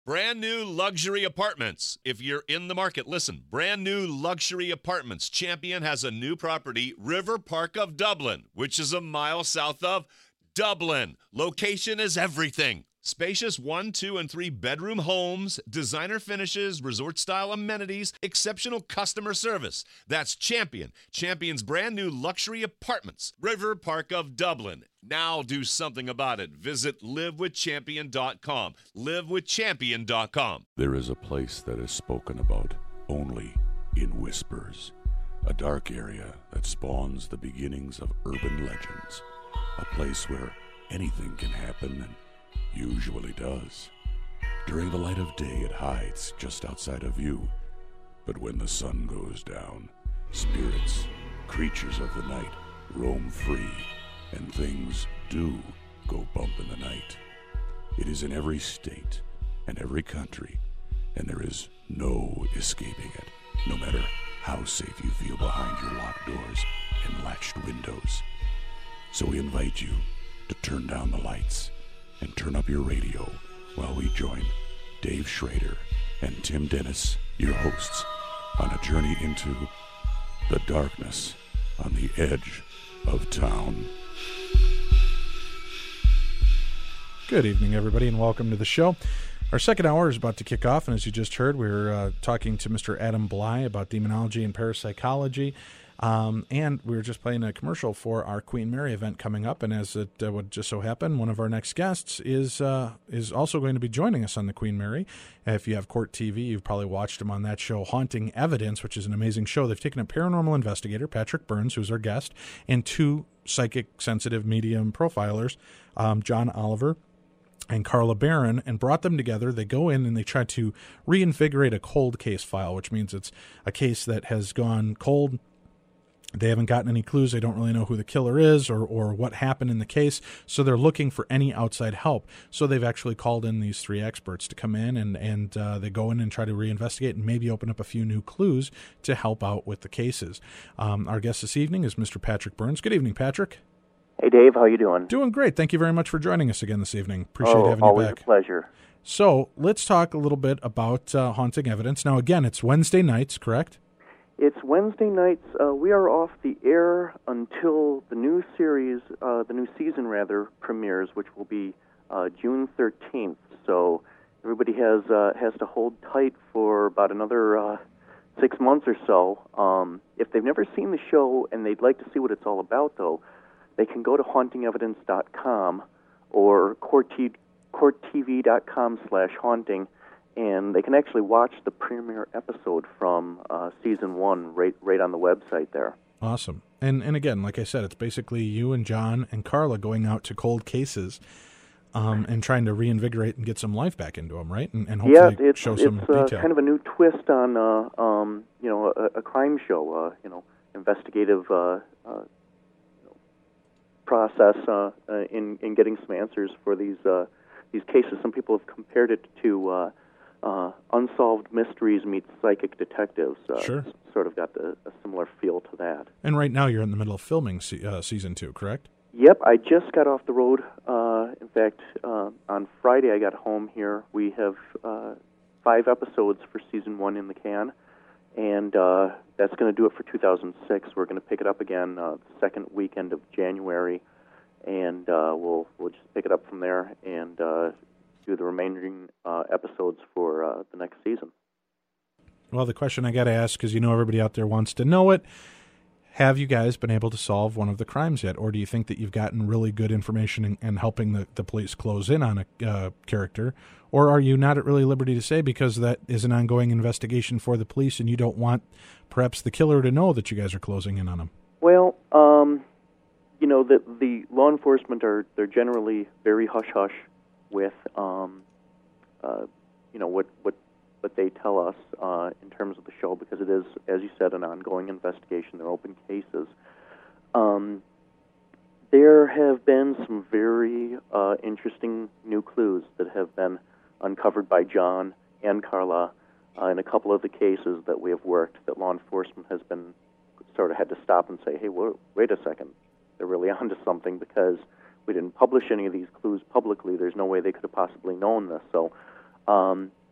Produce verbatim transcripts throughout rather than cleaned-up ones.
Brand new luxury apartments. If you're in the market, listen. Brand new luxury apartments. Champion has a new property, River Park of Dublin, which is a mile south of Dublin. Location is everything. Spacious one, two, and three bedroom homes, designer finishes, resort-style amenities, exceptional customer service. That's Champion. Champion's brand new luxury apartments. River Park of Dublin. Now do something about it. Visit live with champion dot com. live with champion dot com. There is a place that is spoken about only in whispers. A dark area that spawns the beginnings of urban legends. A place where anything can happen and usually does. During the light of day, it hides just outside of view. But when the sun goes down, spirits, creatures of the night, roam free, and things do go bump in the night. It is in every state and every country, and there is no escaping it, no matter how safe you feel behind your locked doors and latched windows. So we invite you to turn down the lights and turn up your radio while we join Dave Schrader and Tim Dennis, your hosts, on a journey into the darkness on the edge of town. Good evening, everybody, and welcome to the show. Our second hour is about to kick off, and as you just heard, we were uh, talking to Mister Adam Bly about demonology and parapsychology. Um, and we were just playing a commercial for our Queen Mary event coming up, and as it uh, would just so happen, one of our next guests is uh, is also going to be joining us on the Queen Mary. If you have Court T V, you've probably watched him on that show, Haunting Evidence, which is an amazing show. They've taken a paranormal investigator, Patrick Burns, who's our guest, and two psychic sensitive medium profilers, um, John Oliver and Carla Barron, and brought them together. They go in and they try to reinvigorate a cold case file, which means it's a case that has gone cold. They haven't gotten any clues. They don't really know who the killer is or, or what happened in the case, so they're looking for any outside help. So they've actually called in these three experts to come in, and, and uh, they go in and try to reinvestigate and maybe open up a few new clues to help out with the cases. Um, our guest this evening is Mister Patrick Burns. Good evening, Patrick. Hey, Dave. How you doing? Doing great. Thank you very much for joining us again this evening. Appreciate oh, having you always back. a pleasure. So let's talk a little bit about uh, Haunting Evidence. Now, again, it's Wednesday nights, correct? It's Wednesday nights. Uh, we are off the air until the new series, uh, the new season rather, premieres, which will be uh, June thirteenth. So everybody has uh, has to hold tight for about another uh, six months or so. Um, if they've never seen the show and they'd like to see what it's all about, though, they can go to haunting evidence dot com or court t v dot com slash haunting. And they can actually watch the premiere episode from uh, season one right right on the website there. Awesome. And and again, like I said, it's basically you and John and Carla going out to cold cases um, and trying to reinvigorate and get some life back into them, right? And, and hopefully yeah, it's, show it's some uh, detail. kind of a new twist on uh, um, you know a, a crime show, uh, you know, investigative uh, uh, process uh, uh, in in getting some answers for these uh, these cases. Some people have compared it to Uh, Uh, Unsolved Mysteries meets Psychic Detectives. Uh, sure. Sort of got the, a similar feel to that. And right now you're in the middle of filming se- uh, season two, correct? Yep, I just got off the road. Uh, in fact, uh, on Friday I got home here. We have uh, five episodes for season one in the can, and uh, that's going to do it for two thousand six. We're going to pick it up again uh, the second weekend of January, and uh, we'll we'll just pick it up from there and uh, do the remaining uh, episodes for uh, the next season. Well, the question I got to ask, because you know everybody out there wants to know it, have you guys been able to solve one of the crimes yet? Or do you think that you've gotten really good information and, and helping the, the police close in on a uh, character? Or are you not at really liberty to say because that is an ongoing investigation for the police and you don't want perhaps the killer to know that you guys are closing in on him? Well, um, you know, the, the law enforcement are they're generally very hush-hush with, um, uh, you know, what, what what they tell us uh, in terms of the show, because it is, as you said, an ongoing investigation. They're open cases. Um, there have been some very uh, interesting new clues that have been uncovered by John and Carla uh, in a couple of the cases that we have worked, that law enforcement has been sort of had to stop and say, hey, wait a second, they're really onto something, because we didn't publish any of these clues publicly. There's no way they could have possibly known this. So um,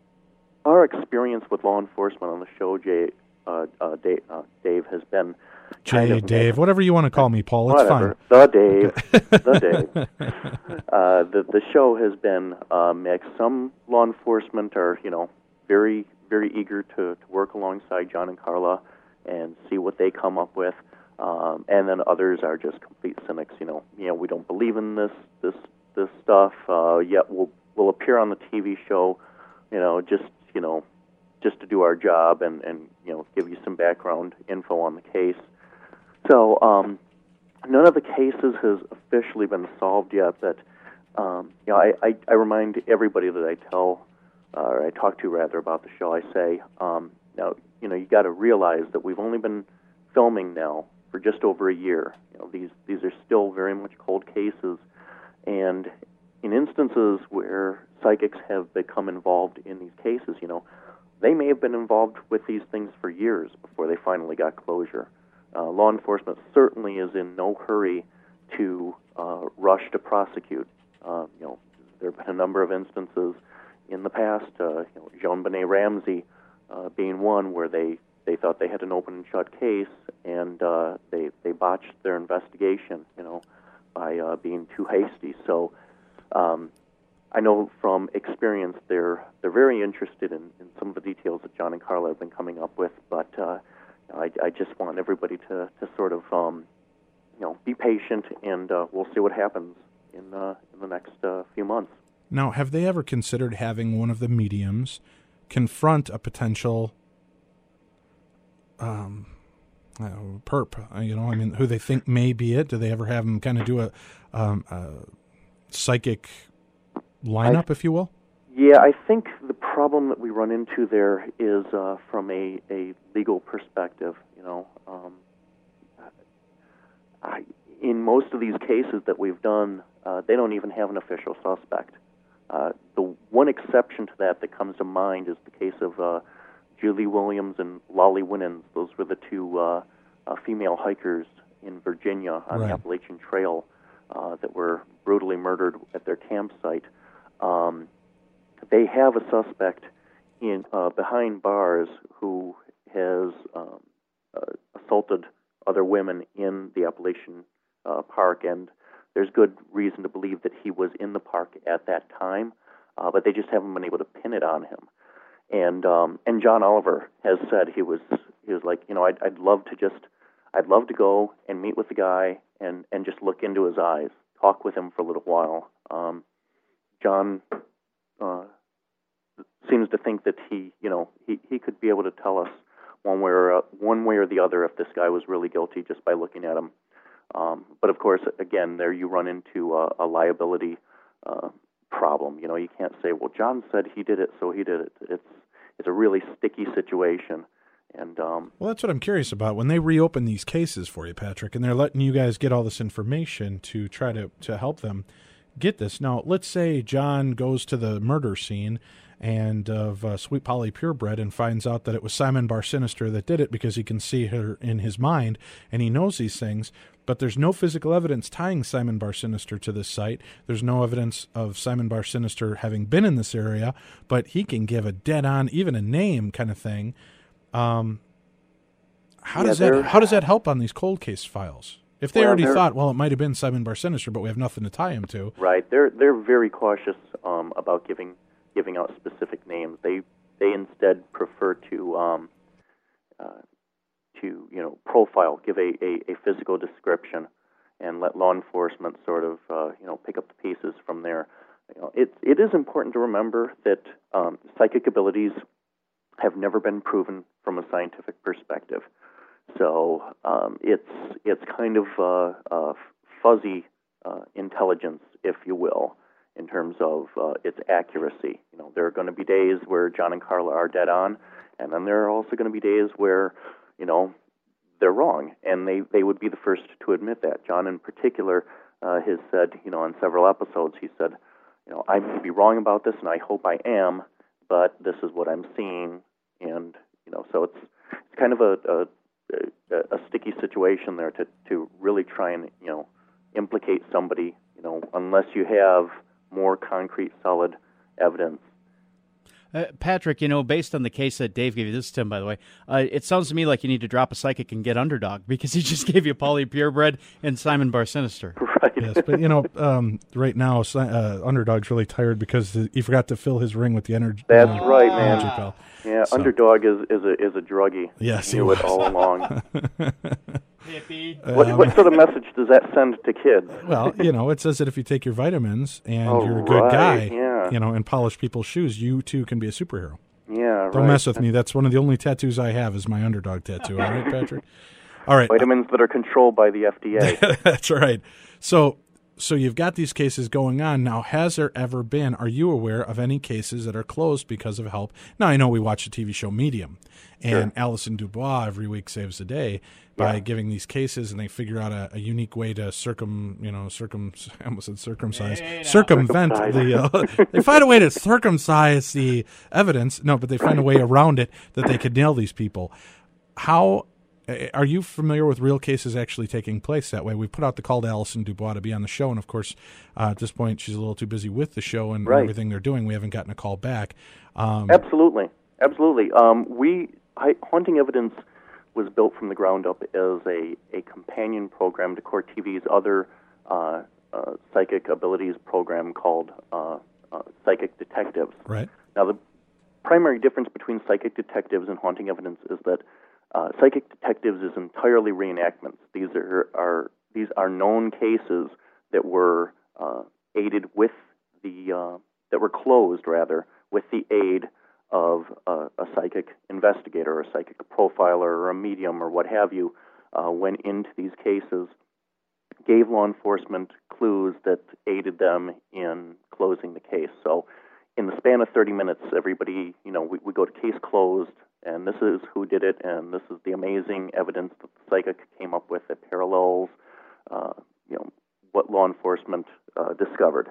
our experience with law enforcement on the show, Jay, uh, uh, Dave, uh, Dave, has been kind Jay, of Dave, whatever you want to call me, Paul, it's whatever. fine. The Dave, the Dave. Uh, the the show has been uh, mixed. Some law enforcement are, you know, very very eager to, to work alongside John and Carla and see what they come up with, um, and then others are just complete cynics. You know, you know, we don't believe in this this this stuff. Uh, yet we'll we'll appear on the T V show, you know, just you know, just to do our job and and you know, give you some background info on the case. So um, none of the cases has officially been solved yet, but um, you know, I, I, I remind everybody that I tell, uh, or I talk to rather, about the show, I say, um, now, you know, you got to realize that we've only been filming now for just over a year. You know, these these are still very much cold cases, and in instances where psychics have become involved in these cases, you know, they may have been involved with these things for years before they finally got closure. Uh, law enforcement certainly is in no hurry to uh, rush to prosecute. Uh, you know, there have been a number of instances in the past, uh, you know, JonBenet Ramsey uh, being one, where they, they thought they had an open and shut case, and uh, they they botched their investigation, you know, by uh, being too hasty. So um, I know from experience they're they're very interested in, in some of the details that John and Carla have been coming up with, but uh, I, I just want everybody to, to sort of um, you know, be patient, and uh, we'll see what happens in uh, in the next uh, few months. Now, have they ever considered having one of the mediums confront a potential um, I don't know, perp? You know, I mean, who they think may be it? Do they ever have them kind of do a, um, a psychic lineup, I, if you will? Yeah, I think the problem that we run into there is uh, from a, a legal perspective. You know, um, I, in most of these cases that we've done, uh, they don't even have an official suspect. Uh, the one exception to that that comes to mind is the case of uh, Julie Williams and Lolly Winans. Those were the two uh, uh, female hikers in Virginia on right. the Appalachian Trail uh, that were brutally murdered at their campsite. Um, they have a suspect in uh, behind bars who has um, uh, assaulted other women in the Appalachian uh, Park, and there's good reason to believe that he was in the park at that time, uh, but they just haven't been able to pin it on him. And um, and John Oliver has said he was he was like, you know, I'd, I'd love to just I'd love to go and meet with the guy and, and just look into his eyes, talk with him for a little while. Um, John uh, seems to think that he, you know, he, he could be able to tell us one way or uh, one way or the other if this guy was really guilty just by looking at him. Um, but of course, again, there you run into a, a liability uh, problem. You know, you can't say, "Well, John said he did it, so he did it." It's it's a really sticky situation. And um, well, that's what I'm curious about. When they reopen these cases for you, Patrick, and they're letting you guys get all this information to try to to help them get this. Now, let's say John goes to the murder scene and of uh, Sweet Polly Purebred and finds out that it was Simon Bar Sinister that did it because he can see her in his mind and he knows these things, but there's no physical evidence tying Simon Bar Sinister to this site. There's no evidence of Simon Bar Sinister having been in this area, but he can give a dead-on, even a name kind of thing. Um, how yeah, does that how does that help on these cold case files? If they well, already thought, well, it might have been Simon Bar Sinister, but we have nothing to tie him to. Right. They're they're very cautious um, about giving giving out specific names. They they instead prefer to um, uh, to you know profile, give a, a, a physical description, and let law enforcement sort of uh, you know pick up the pieces from there. You know, it it is important to remember that um, psychic abilities have never been proven from a scientific perspective. So um, it's it's kind of uh, uh, fuzzy uh, intelligence, if you will, in terms of uh, its accuracy. You know, there are going to be days where John and Carla are dead on, and then there are also going to be days where, you know, they're wrong, and they, they would be the first to admit that. John, in particular, uh, has said, you know, on several episodes, he said, you know, I may be wrong about this, and I hope I am, but this is what I'm seeing, and you know, so it's it's kind of a, a A, a sticky situation there to, to really try and, you know, implicate somebody, you know, unless you have more concrete, solid evidence. Uh, Patrick, you know, based on the case that Dave gave you, this is Tim, by the way, uh, it sounds to me like you need to drop a psychic and get Underdog, because he just gave you Paulie Purebred and Simon Bar Sinister. Right. Yes, but you know, um, right now, uh, Underdog's really tired because he forgot to fill his ring with the energy. That's uh, right, man. energy pill. Yeah, So- Underdog is, is a is a druggie. Yes, He he knew it was. all along. Hippie. What, Um, what sort of message does that send to kids? Well, you know, it says that if you take your vitamins and Oh, you're a good right, guy, yeah. you know, and polish people's shoes, you too can be a superhero. Yeah, Don't right. mess with me. That's one of the only tattoos I have is my Underdog tattoo. All right, Patrick? All right. Vitamins that are controlled by the F D A. That's right. So so you've got these cases going on. Now, has there ever been, are you aware of any cases that are closed because of help? Now, I know we watch the T V show Medium, and Sure. Alison Dubois every week saves the day by Yeah. giving these cases, and they figure out a, a unique way to circum, you know, circum, I almost said circumcise, circumvent the, uh, they find a way to circumcise the evidence. No, but they find a way around it that they could nail these people. How, are you familiar with real cases actually taking place that way? We put out the call to Alison Dubois to be on the show, and of course, uh, at this point, she's a little too busy with the show and Right. everything they're doing. We haven't gotten a call back. Um, Absolutely, absolutely. Um, we I, Haunting Evidence was built from the ground up as a, a companion program to Court T V's other uh, uh, psychic abilities program called uh, uh, Psychic Detectives. right? Now, the primary difference between Psychic Detectives and Haunting Evidence is that uh, Psychic Detectives is entirely reenactments. These are, are these are known cases that were uh, aided with the uh, that were closed rather with the aid of uh, a psychic investigator, or a psychic profiler, or a medium, or what have you, uh, went into these cases, gave law enforcement clues that aided them in closing the case. So in the span of thirty minutes, everybody, you know, we, we go to case closed, and this is who did it, and this is the amazing evidence that the psychic came up with that parallels, uh, you know, what law enforcement uh, discovered.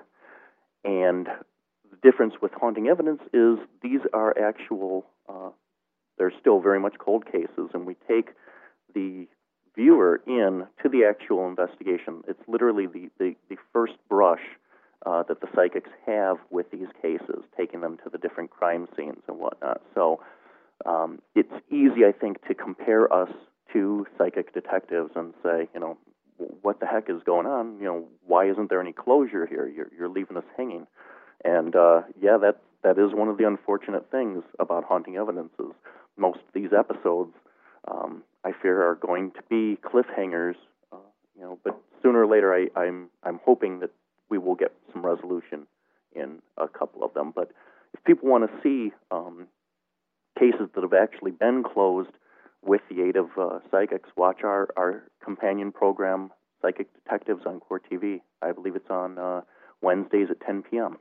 And the difference with Haunting Evidence is these are actual, uh, they're still very much cold cases, and we take the viewer in to the actual investigation. It's literally the, the, the first brush uh, that the psychics have with these cases, taking them to the different crime scenes and whatnot. So um, it's easy, I think, to compare us to psychic detectives and say, you know, what the heck is going on? You know, why isn't there any closure here? You're, you're leaving us hanging. And uh, yeah, that that is one of the unfortunate things about Haunting Evidence is most of these episodes, um, I fear, are going to be cliffhangers. Uh, you know, but sooner or later, I, I'm I'm hoping that we will get some resolution in a couple of them. But if people want to see um, cases that have actually been closed with the aid of uh, psychics, watch our, our companion program, Psychic Detectives, on Court T V. I believe it's on uh, Wednesdays at ten p.m.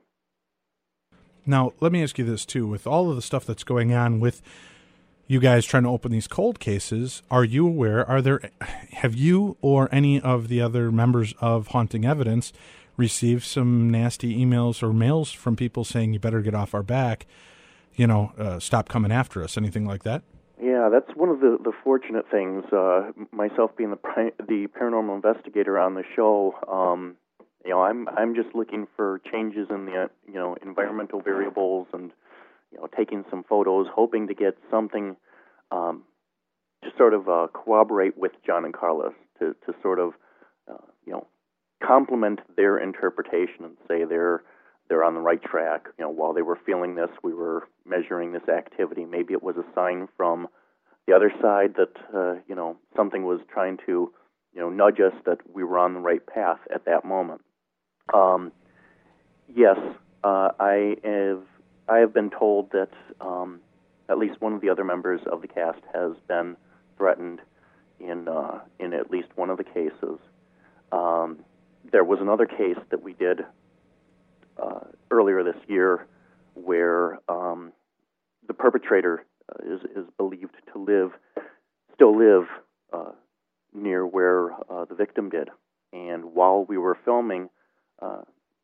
Now, let me ask you this, too. With all of the stuff that's going on with you guys trying to open these cold cases, are you aware, are there, have you or any of the other members of Haunting Evidence received some nasty emails or mails from people saying you better get off our back, you know, uh, stop coming after us, anything like that? Yeah, that's one of the, the fortunate things. Uh, myself being the pri- the paranormal investigator on the show, um, you know, I'm I'm just looking for changes in the uh, you know environmental variables and you know taking some photos, hoping to get something um, to sort of uh, corroborate with John and Carlos to to sort of uh, you know complement their interpretation and say they're they're on the right track. You know, while they were feeling this, we were measuring this activity. Maybe it was a sign from the other side that uh, you know something was trying to you know nudge us that we were on the right path at that moment. Um, yes, uh, I have. I have been told that um, at least one of the other members of the cast has been threatened in uh, in at least one of the cases. Um, there was another case that we did uh, earlier this year where um, the perpetrator uh, is is believed to live, still live uh, near where uh, the victim did, and while we were filming. Uh,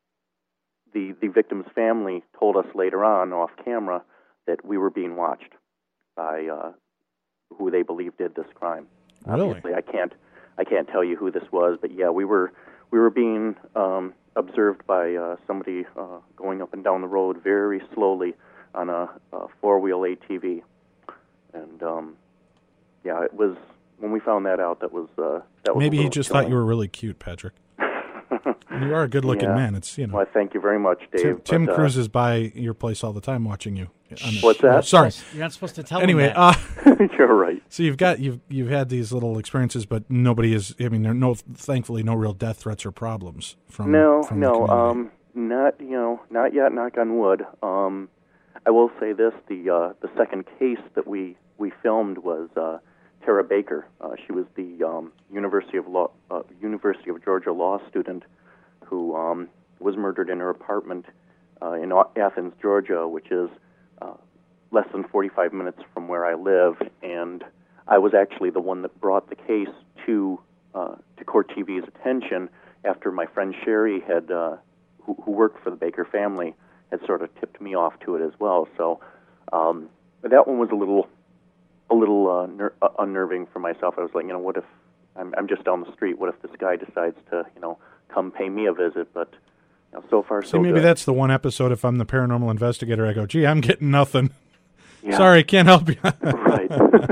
the the victim's family told us later on, off camera, that we were being watched by uh, who they believe did this crime. Really? Obviously, I can't I can't tell you who this was, but yeah, we were we were being um, observed by uh, somebody uh, going up and down the road very slowly, on a, a four-wheel A T V. And um, yeah, it was when we found that out. That was uh, that was Maybe a he little just chilling. thought you were really cute, Patrick. You are a good-looking Yeah. man. It's you know. Well, thank you very much, Dave. Tim, Tim but, uh, cruises by your place all the time, watching you. on the- What's that? Oh, sorry. You're not supposed to tell Anyway, him that. uh, You're right. so you've got you've you've had these little experiences, but nobody is. I mean, there are no, thankfully, no real death threats or problems from. No, from the no, community. um, not you know, not yet. Knock on wood. Um, I will say this: the uh, the second case that we we filmed was uh, Tara Baker. Uh, she was the um, University of Law, uh, University of Georgia law student who um, was murdered in her apartment uh, in Athens, Georgia, which is uh, less than forty-five minutes from where I live. And I was actually the one that brought the case to uh, to Court T V's attention after my friend Sherry had, uh, who, who worked for the Baker family, had sort of tipped me off to it as well. So um, that one was a little a little uh, ner- uh, unnerving for myself. I was like, you know, what if I'm, I'm just down the street? What if this guy decides to, you know, come pay me a visit? But you know, so far, See, so maybe good. that's the one episode. If I'm the paranormal investigator, I go, "Gee, I'm getting nothing. Yeah. Sorry, can't help you." Right.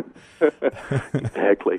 Exactly.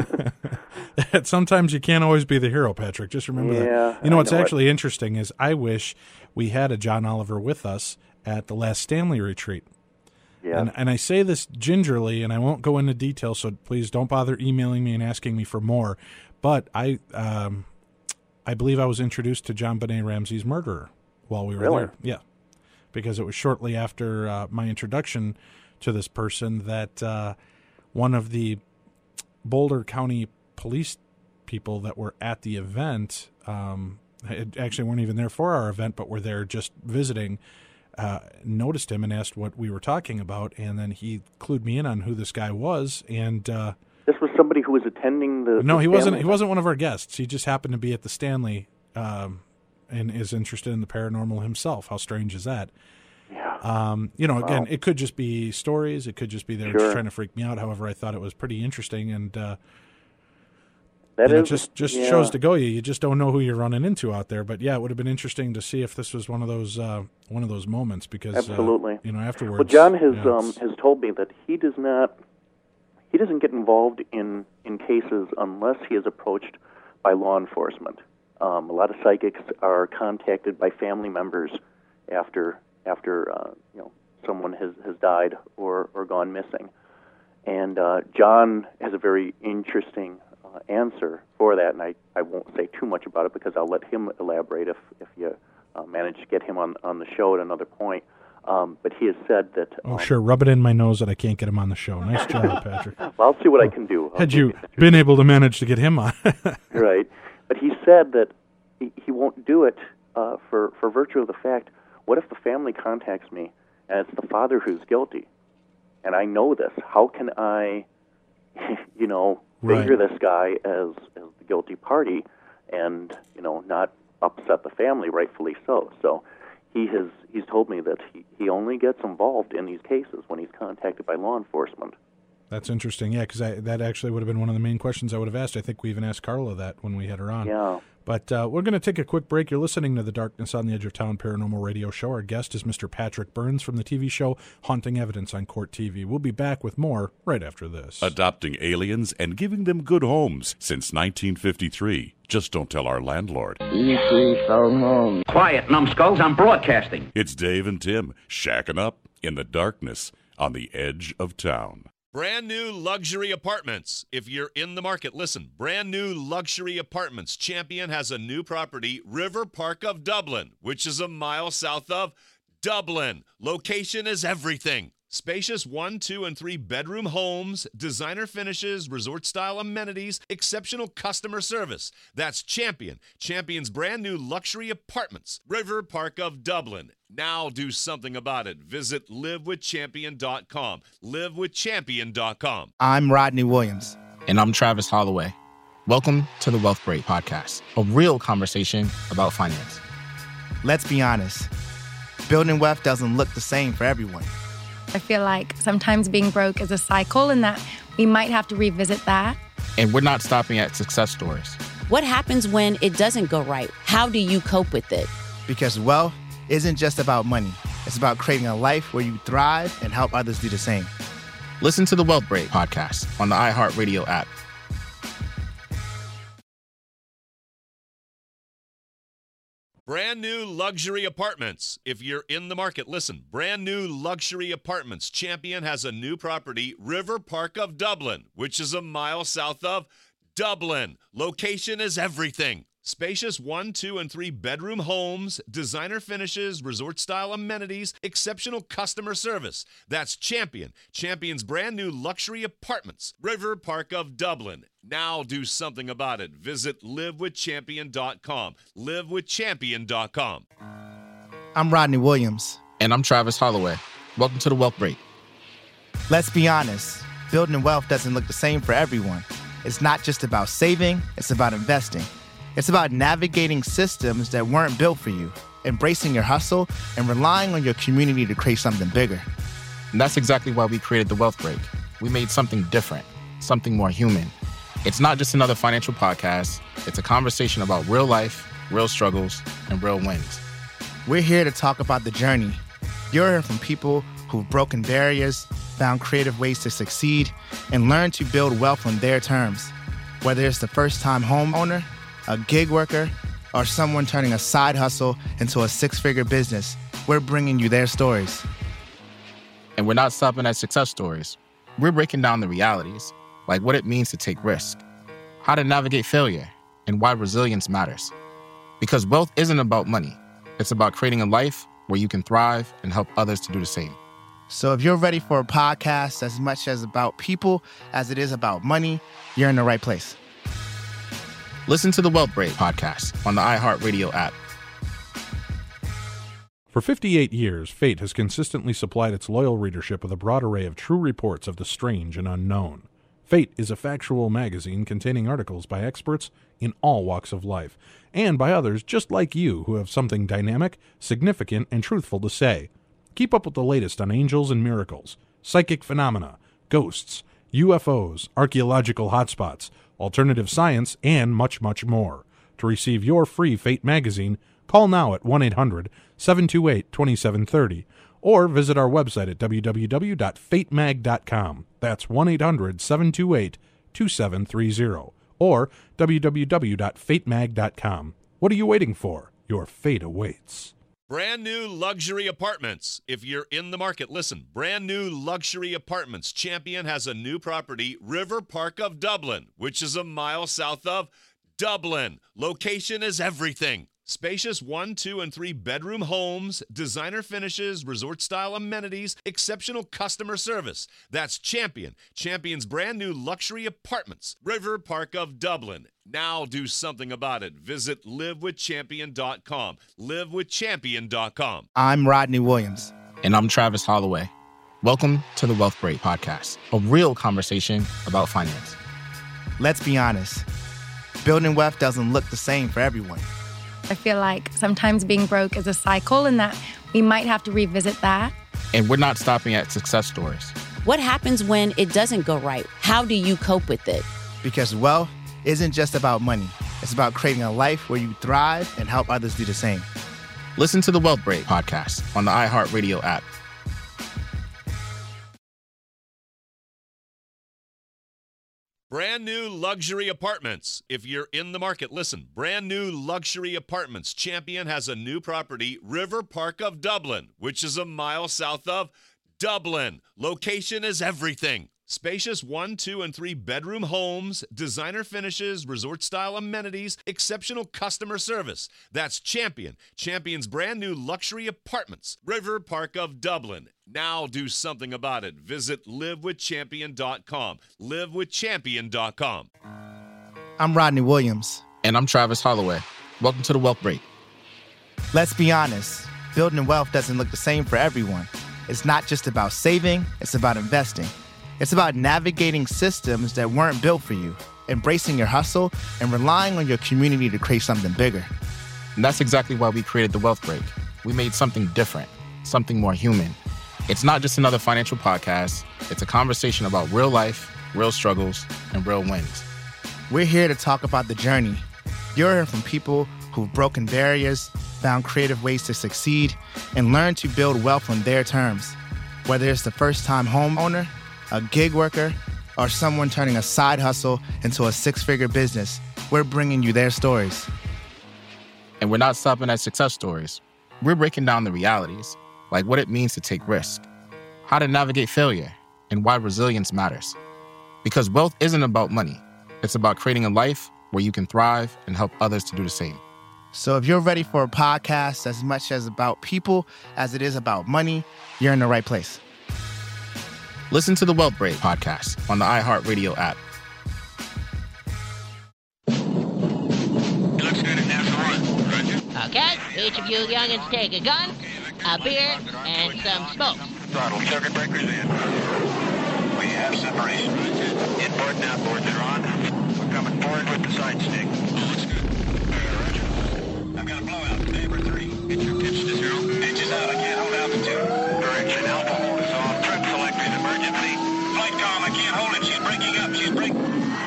Sometimes you can't always be the hero, Patrick. Just remember Yeah, that. You know I what's know it. actually interesting is I wish we had a John Oliver with us at the last Stanley retreat. Yeah. And, and I say this gingerly, and I won't go into detail, so please don't bother emailing me and asking me for more. But I um, I believe I was introduced to John Benet Ramsey's murderer while we were Really? there. Yeah, because it was shortly after uh, my introduction to this person that uh, one of the Boulder County police people that were at the event, um, had- actually weren't even there for our event, but were there just visiting, uh, noticed him and asked what we were talking about, and then he clued me in on who this guy was. And uh, This was somebody who was attending the. no, the he wasn't. Stanley- He wasn't one of our guests. He just happened to be at the Stanley, um, and is interested in the paranormal himself. How strange is that? Yeah. Um, you know, again, Wow. it could just be stories. It could just be they were Sure. just trying to freak me out. However, I thought it was pretty interesting, and uh, That you know, is just just yeah. shows to go you. You just don't know who you're running into out there. But yeah, it would have been interesting to see if this was one of those uh, one of those moments because Absolutely. uh, you know afterwards. Well, John has you know, um, it's- has told me that he does not he doesn't get involved in, in cases unless he is approached by law enforcement. Um, a lot of psychics are contacted by family members after after uh, you know someone has, has died or, or gone missing, and uh, John has a very interesting uh, answer for that, and I, I won't say too much about it because I'll let him elaborate if if you uh, manage to get him on on the show at another point. Um, but he has said that. oh um, sure, rub it in my nose that I can't get him on the show. Nice job, Patrick. Well, I'll see what I can do. I'll Had see you if- been able to manage to get him on? right? But he said that he, he won't do it uh, for for virtue of the fact. What if the family contacts me and it's the father who's guilty, and I know this? How can I, you know, Right. figure this guy as as the guilty party, and you know, not upset the family, rightfully so. So he has he's told me that he, he only gets involved in these cases when he's contacted by law enforcement. That's interesting. Yeah, because that actually would have been one of the main questions I would have asked. I think we even asked Carla that when we had her on. Yeah. But uh, we're going to take a quick break. You're listening to the Darkness on the Edge of Town Paranormal Radio Show. Our guest is Mister Patrick Burns from the T V show Haunting Evidence on Court T V. We'll be back with more right after this. Adopting aliens and giving them good homes since nineteen fifty-three. Just don't tell our landlord. E T phone home. Quiet, numbskulls, I'm broadcasting. It's Dave and Tim shacking up in the darkness on the edge of town. Brand new luxury apartments. If you're in the market, listen. Brand new luxury apartments. Champion has a new property, River Park of Dublin, which is a mile south of Dublin. Location is everything. Spacious one, two, and three bedroom homes, designer finishes, resort-style amenities, exceptional customer service. That's Champion. Champion's brand new luxury apartments. River Park of Dublin. Now do something about it. Visit live with champion dot com. live with champion dot com. I'm Rodney Williams. And I'm Travis Holloway. Welcome to the Wealth Break Podcast, a real conversation about finance. Let's be honest. Building wealth doesn't look the same for everyone. I feel like sometimes being broke is a cycle and that we might have to revisit that. And we're not stopping at success stories. What happens when it doesn't go right? How do you cope with it? Because wealth isn't just about money. It's about creating a life where you thrive and help others do the same. Listen to the Wealth Break podcast on the iHeartRadio app. Brand new luxury apartments. If you're in the market, listen. Brand new luxury apartments. Champion has a new property, River Park of Dublin, which is a mile south of Dublin. Location is everything. Spacious one, two, and three bedroom homes, designer finishes, resort-style amenities, exceptional customer service. That's Champion. Champion's brand new luxury apartments, River Park of Dublin. Now do something about it. Visit live with champion dot com. live with champion dot com. I'm Rodney Williams. And I'm Travis Holloway. Welcome to the Wealth Break. Let's be honest, building wealth doesn't look the same for everyone. It's not just about saving, it's about investing. It's about navigating systems that weren't built for you, embracing your hustle, and relying on your community to create something bigger. And that's exactly why we created the Wealth Break. We made something different, something more human. It's not just another financial podcast. It's a conversation about real life, real struggles, and real wins. We're here to talk about the journey. You're hearing from people who've broken barriers, found creative ways to succeed, and learned to build wealth on their terms. Whether it's the first-time homeowner, a gig worker, or someone turning a side hustle into a six-figure business, we're bringing you their stories. And we're not stopping at success stories. We're breaking down the realities, like what it means to take risk, how to navigate failure, and why resilience matters. Because wealth isn't about money. It's about creating a life where you can thrive and help others to do the same. So if you're ready for a podcast as much as about people as it is about money, you're in the right place. Listen to the Wealth Break podcast on the iHeartRadio app. For fifty-eight years, Fate has consistently supplied its loyal readership with a broad array of true reports of the strange and unknown. Fate is a factual magazine containing articles by experts in all walks of life, and by others just like you who have something dynamic, significant, and truthful to say. Keep up with the latest on angels and miracles, psychic phenomena, ghosts, U F Os, archaeological hotspots, alternative science, and much, much more. To receive your free Fate magazine, call now at one eight hundred seven two eight two seven three zero or visit our website at w w w dot fate mag dot com. That's one eight hundred seven two eight two seven three zero or w w w dot fate mag dot com. What are you waiting for? Your fate awaits. Brand new luxury apartments. If you're in the market, listen. Brand new luxury apartments. Champion has a new property, River Park of Dublin, which is a mile south of Dublin. Location is everything. Spacious one, two, and three bedroom homes, designer finishes, resort-style amenities, exceptional customer service. That's Champion. Champion's brand new luxury apartments, River Park of Dublin. Now do something about it. Visit live with champion dot com. live with champion dot com. I'm Rodney Williams. And I'm Travis Holloway. Welcome to the Wealth Break podcast, a real conversation about finance. Let's be honest, building wealth doesn't look the same for everyone. I feel like sometimes being broke is a cycle and that we might have to revisit that. And we're not stopping at success stories. What happens when it doesn't go right? How do you cope with it? Because wealth isn't just about money. It's about creating a life where you thrive and help others do the same. Listen to the Wealth Break podcast on the iHeartRadio app. Brand new luxury apartments. If you're in the market, listen. Brand new luxury apartments. Champion has a new property, River Park of Dublin, which is a mile south of Dublin. Location is everything. Spacious one, two, and three bedroom homes, designer finishes, resort-style amenities, exceptional customer service. That's Champion. Champion's brand new luxury apartments, River Park of Dublin. Now do something about it. Visit live with champion dot com. live with champion dot com. I'm Rodney Williams. And I'm Travis Holloway. Welcome to the Wealth Break. Let's be honest, building wealth doesn't look the same for everyone. It's not just about saving, it's about investing. It's about navigating systems that weren't built for you, embracing your hustle, and relying on your community to create something bigger. And that's exactly why we created the Wealth Break. We made something different, something more human. It's not just another financial podcast. It's a conversation about real life, real struggles, and real wins. We're here to talk about the journey. You're hearing from people who've broken barriers, found creative ways to succeed, and learned to build wealth on their terms. Whether it's the first-time homeowner, a gig worker, or someone turning a side hustle into a six-figure business, we're bringing you their stories. And we're not stopping at success stories. We're breaking down the realities, like what it means to take risk, how to navigate failure, and why resilience matters. Because wealth isn't about money. It's about creating a life where you can thrive and help others to do the same. So if you're ready for a podcast as much as about people as it is about money, you're in the right place. Listen to the Wealth Brain podcast on the iHeartRadio app. Okay, each of you youngins take a gun, a beer, and some smokes. Throttle circuit breakers in. We have separation. Inboard and outboard are on. We're coming forward with the side stick. Looks good. Roger. I've got a blowout. Neighbor three. Get your pitch to zero. Pitch is out. I can't hold altitude. Correction. Alpha hold is off. Trim selected. Emergency. Flight comm. I can't hold it. She's breaking up. She's breaking.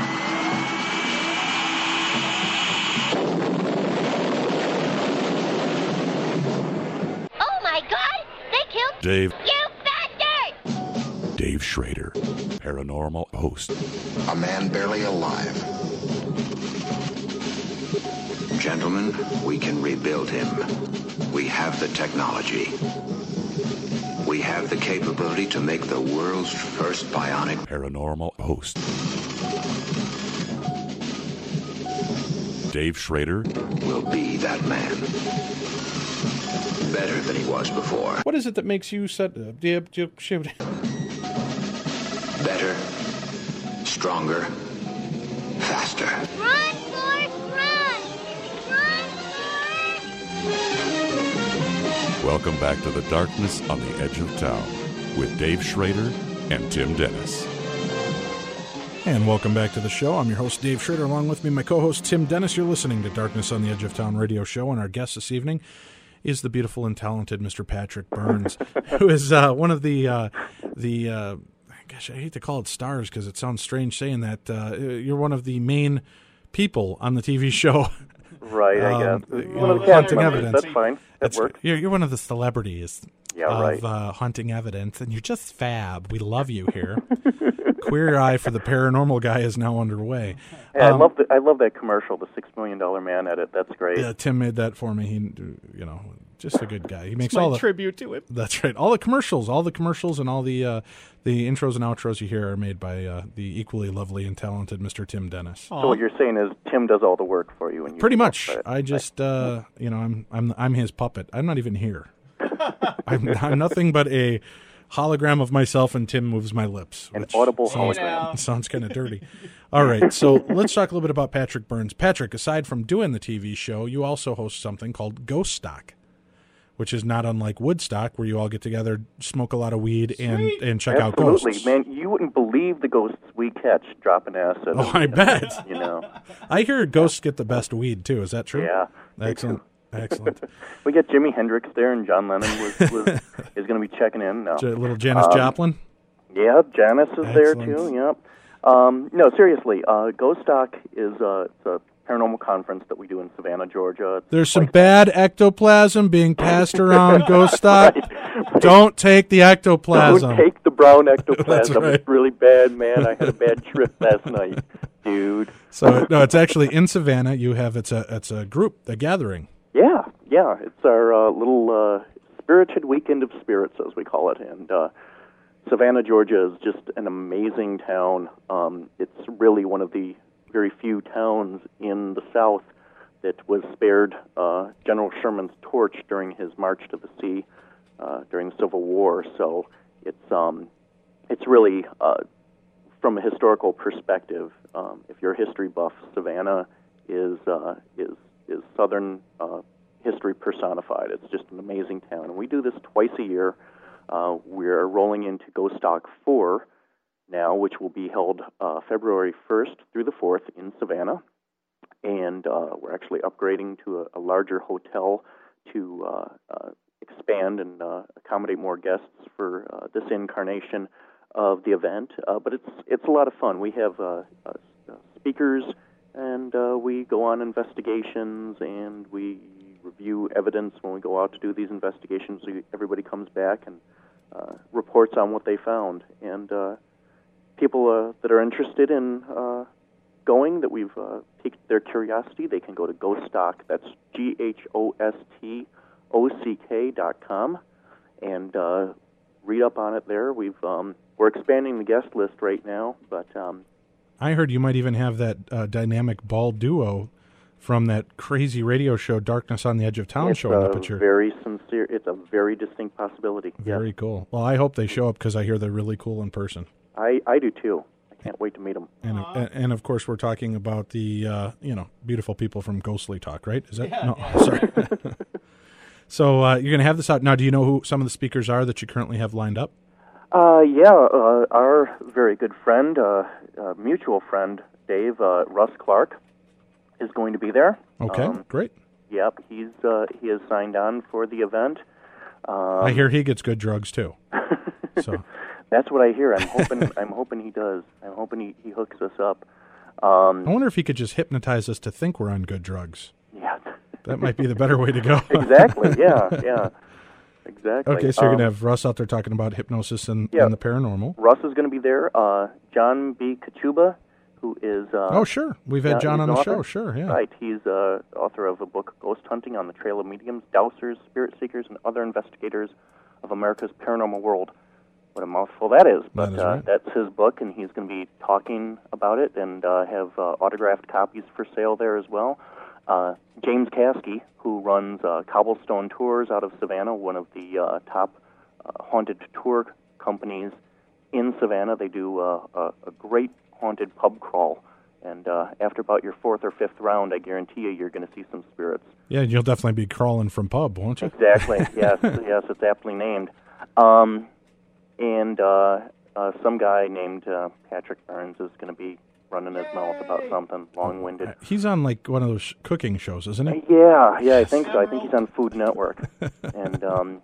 Oh my God! They killed Dave. You bastard! Dave Schrader, paranormal host. A man barely alive. Gentlemen, we can rebuild him. We have the technology. We have the capability to make the world's first bionic paranormal host. Dave Schrader will be that man. Better than he was before. What is it that makes you set uh, better, stronger, faster? Run, Forrest, run! Run, Forrest! Welcome back to the darkness on the edge of town with Dave Schrader and Tim Dennis. And welcome back to the show. I'm your host, Dave Schrader. Along with me, my co-host, Tim Dennis. You're listening to Darkness on the Edge of Town radio show, and our guest this evening is the beautiful and talented Mister Patrick Burns, who is uh, one of the, uh, the uh, gosh, I hate to call it stars because it sounds strange saying that. Uh, you're one of the main people on the T V show. Right, I um, guess. You One know, of the cast Haunting members. Evidence. That's fine. That That's, works. You're, you're one of the celebrities yeah, of right. uh, Haunting Evidence, and you're just fab. We love you here. Queer Eye for the Paranormal Guy is now underway. Hey, um, I love the, I love that commercial, the Six Million Dollar Man edit. That's great. Yeah, Tim made that for me. He, you know, just a good guy. He makes it's my all the tribute to him. That's right. All the commercials, all the commercials, and all the uh, the intros and outros you hear are made by uh, the equally lovely and talented Mister Tim Dennis. So what you're saying is Tim does all the work for you, and you Pretty do much. it. I just, uh, you know, I'm I'm I'm his puppet. I'm not even here. I'm, I'm nothing but a hologram of myself, and Tim moves my lips. An audible sounds, hologram. Sounds kind of dirty. All right, so let's talk a little bit about Patrick Burns. Patrick, aside from doing the T V show, you also host something called Ghost Stock, which is not unlike Woodstock, where you all get together, smoke a lot of weed, and, and check Absolutely. out ghosts. Man, you wouldn't believe the ghosts we catch dropping acid. Oh, I bet. You know. I hear ghosts get the best weed, too. Is that true? Yeah. Excellent. Excellent. We got Jimi Hendrix there, and John Lennon was, was is going to be checking in. No. J- little Janis um, Joplin? Yeah, Janice is Excellent. there, too. Yep. Um, no, seriously, uh, Ghost Stock is uh, it's a paranormal conference that we do in Savannah, Georgia. It's There's some like, bad ectoplasm being passed around Ghost Stock. right, right. Don't take the ectoplasm. Don't take the brown ectoplasm. That's right. It's really bad, man. I had a bad trip last night, dude. So no, it's actually in Savannah. You have it's a it's a group, a gathering. Yeah, yeah. It's our uh, little uh, spirited weekend of spirits, as we call it. And uh, Savannah, Georgia is just an amazing town. Um, it's really one of the very few towns in the South that was spared uh, General Sherman's torch during his march to the sea uh, during the Civil War. So it's um, it's really, uh, from a historical perspective, um, if you're a history buff, Savannah is uh, is is Southern uh, history personified. It's just an amazing town. And we do this twice a year. Uh, we're rolling into Ghost Stock four now, which will be held uh, February first through the fourth in Savannah. And uh, we're actually upgrading to a, a larger hotel to uh, uh, expand and uh, accommodate more guests for uh, this incarnation of the event. Uh, but it's it's a lot of fun. We have uh, uh, speakers and uh, we go on investigations, and we review evidence when we go out to do these investigations. We, everybody comes back and uh, reports on what they found, and uh, people uh, that are interested in uh, going, that we've uh, piqued their curiosity, they can go to GhostStock. That's G H O S T O C K dot com, and uh, read up on it there. We've um, we're expanding the guest list right now, but um, I heard you might even have that uh, dynamic bald duo from that crazy radio show, Darkness on the Edge of Town, it's showing a up at your... very sincere. It's a very distinct possibility. Very yes. cool. Well, I hope they show up because I hear they're really cool in person. I, I do too. I can't wait to meet them. And, and, and of course, we're talking about the uh, you know beautiful people from Ghostly Talk, right? Is that Yeah, no? yeah. Oh, sorry. So uh, you're going to have this out now. Do you know who some of the speakers are that you currently have lined up? Uh, yeah, uh, our very good friend, uh, uh, mutual friend, Dave, uh, Russ Clark, is going to be there. Okay, Um, great. Yep, he's uh, he has signed on for the event. Um, I hear he gets good drugs too. So that's what I hear. I'm hoping I'm hoping he does. I'm hoping he, he hooks us up. Um, I wonder if he could just hypnotize us to think we're on good drugs. Yeah. That might be the better way to go. Exactly, yeah, yeah. Exactly. Okay, so you're Um, going to have Russ out there talking about hypnosis and, yeah. and the paranormal. Russ is going to be there. Uh, John B. Kachuba, who is... Uh, Oh, sure. We've had yeah, John he's on an the author. show, sure, yeah. Right. He's uh, author of a book, Ghost Hunting on the Trail of Mediums, Dowsers, Spirit Seekers, and Other Investigators of America's Paranormal World. What a mouthful that is. But That is uh, right. that's his book, and he's going to be talking about it and uh, have uh, autographed copies for sale there as well. Uh, James Caskey, who runs uh, Cobblestone Tours out of Savannah, one of the uh, top uh, haunted tour companies in Savannah. They do uh, a, a great haunted pub crawl. And uh, after about your fourth or fifth round, I guarantee you, you're going to see some spirits. Yeah, you'll definitely be crawling from pub, won't you? Exactly. Yes, yes, it's aptly named. Um, and uh, uh, some guy named uh, Patrick Burns is going to be running his mouth about something long-winded. He's on like one of those sh- cooking shows, isn't he? Yeah, yeah, I think so. I think he's on Food Network. And um,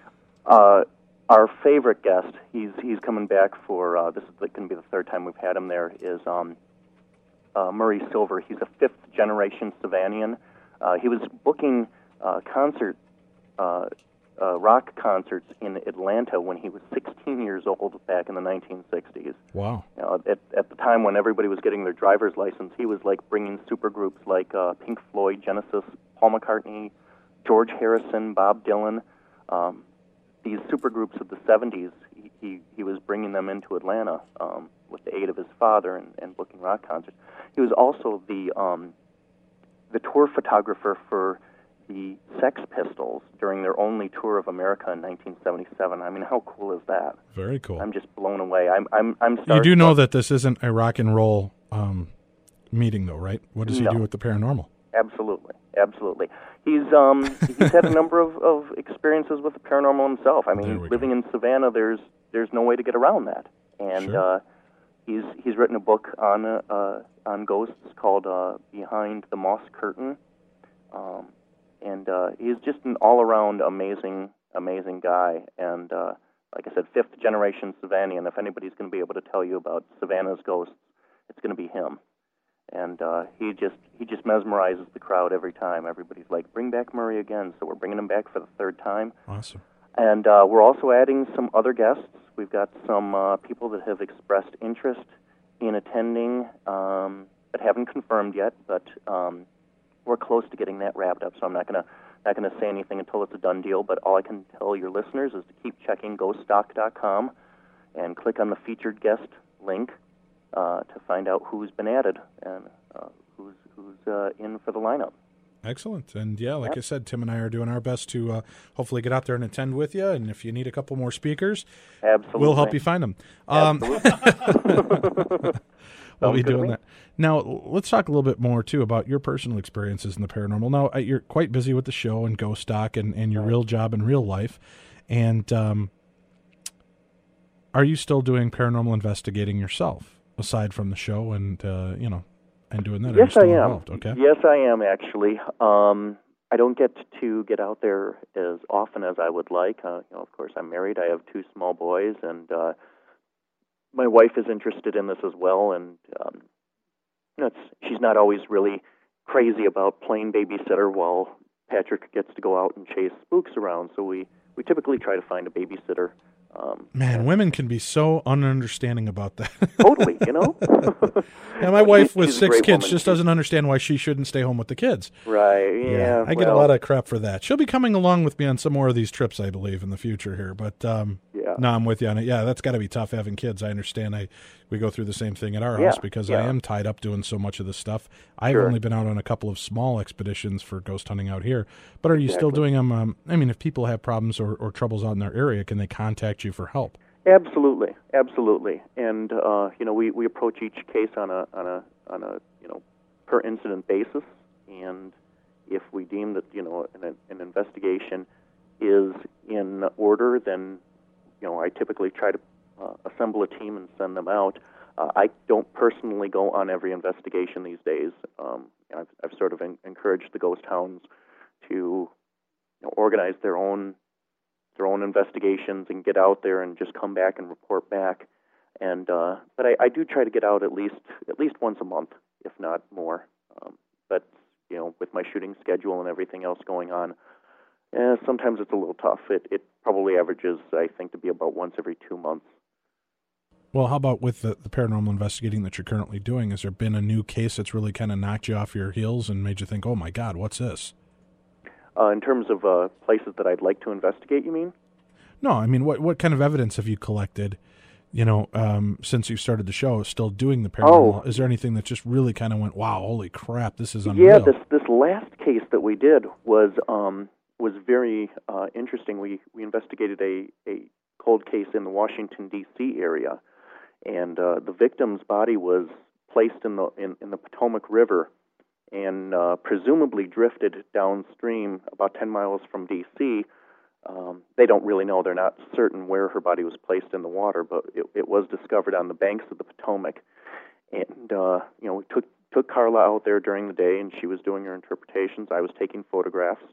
uh, our favorite guest, he's he's coming back for, uh, this is going to be the third time we've had him there, is um, uh, Murray Silver. He's a fifth-generation Savannian. Uh, he was booking uh, concert, uh, uh, rock concerts in Atlanta when he was sixteen years old back in the nineteen sixties. Wow. You know, at, at the time when everybody was getting their driver's license, he was like bringing supergroups like uh, Pink Floyd, Genesis, Paul McCartney, George Harrison, Bob Dylan. Um, these supergroups of the seventies, he, he, he was bringing them into Atlanta um, with the aid of his father and, and booking rock concerts. He was also the um, the tour photographer for the Sex Pistols during their only tour of America in nineteen seventy-seven. I mean, how cool is that? Very cool. I'm just blown away. I'm I'm I'm You do starstruck. know that this isn't a rock and roll um, meeting, though, right? What does he No. do with the paranormal? Absolutely, absolutely. He's um he's had a number of, of experiences with the paranormal himself. I mean, living in Savannah, there's there's no way to get around that. And Sure. uh, he's he's written a book on uh, uh, on ghosts called uh, Behind the Moss Curtain. Um, and uh, he's just an all-around amazing amazing guy. And uh, like I said, fifth generation Savannian. If anybody's going to be able to tell you about Savannah's ghosts, it's going to be him. And uh, he just he just mesmerizes the crowd every time. Everybody's like, bring back Murray again. So we're bringing him back for the third time. Awesome. And uh, we're also adding some other guests. We've got some uh, people that have expressed interest in attending um, that haven't confirmed yet, but um, we're close to getting that wrapped up. So I'm not gonna not gonna say anything until it's a done deal. But all I can tell your listeners is to keep checking ghost stock dot com and click on the featured guest link uh, to find out who's been added and uh, who's who's uh, in for the lineup. Excellent. And yeah, like Yep. I said, Tim and I are doing our best to uh, hopefully get out there and attend with you. And if you need a couple more speakers, Absolutely. we'll help you find them. Um, we'll be Sounds good to doing me. that. Now, l- let's talk a little bit more, too, about your personal experiences in the paranormal. Now, uh, you're quite busy with the show and Ghost Stock and, and your real job in real life. And um, are you still doing paranormal investigating yourself, aside from the show and, uh, you know, and doing that? Are you Yes, still I am. involved? Okay. Yes, I am actually. Um, I don't get to get out there as often as I would like. Uh, you know, of course, I'm married. I have two small boys, and uh, my wife is interested in this as well. And um, you know, it's, she's not always really crazy about playing babysitter while Patrick gets to go out and chase spooks around. So we, we typically try to find a babysitter. Um, Man, women can be so ununderstanding about that. Totally, you know? Yeah, my wife she's, with she's six kids woman. just doesn't understand why she shouldn't stay home with the kids. Right, yeah. yeah I get well, a lot of crap for that. She'll be coming along with me on some more of these trips, I believe, in the future here. But um, yeah. no, I'm with you on it. Yeah, that's got to be tough having kids. I understand. I We go through the same thing at our yeah, house because yeah. I am tied up doing so much of this stuff. I've sure. only been out on a couple of small expeditions for ghost hunting out here. But are you exactly. still doing them? Um, I mean, if people have problems or, or troubles out in their area, can they contact you for help? Absolutely, absolutely, and uh, you know we, we approach each case on a on a on a you know per incident basis, and if we deem that you know an, an investigation is in order, then you know I typically try to uh, assemble a team and send them out. Uh, I don't personally go on every investigation these days. Um, I've, I've sort of en- encouraged the ghost hounds to you know, organize their own. their own investigations and get out there and just come back and report back. And uh, but I, I do try to get out at least at least once a month, if not more. Um, but you know, with my shooting schedule and everything else going on, eh, sometimes it's a little tough. It it probably averages, I think, to be about once every two months. Well, how about with the, the paranormal investigating that you're currently doing? Has there been a new case that's really kind of knocked you off your heels and made you think, "Oh my God, what's this?" Uh, in terms of uh, places that I'd like to investigate, you mean? No, I mean, what what kind of evidence have you collected, you know, um, since you started the show, still doing the paranormal? Oh. Is there anything that just really kind of went, wow, holy crap, this is unreal? Yeah, this this last case that we did was um, was very uh, interesting. We we investigated a, a cold case in the Washington, D C area, and uh, the victim's body was placed in the in, in the Potomac River and uh, presumably drifted downstream about ten miles from D C. Um, they don't really know. They're not certain where her body was placed in the water, but it, it was discovered on the banks of the Potomac. And, uh, you know, we took, took Carla out there during the day, and she was doing her interpretations. I was taking photographs.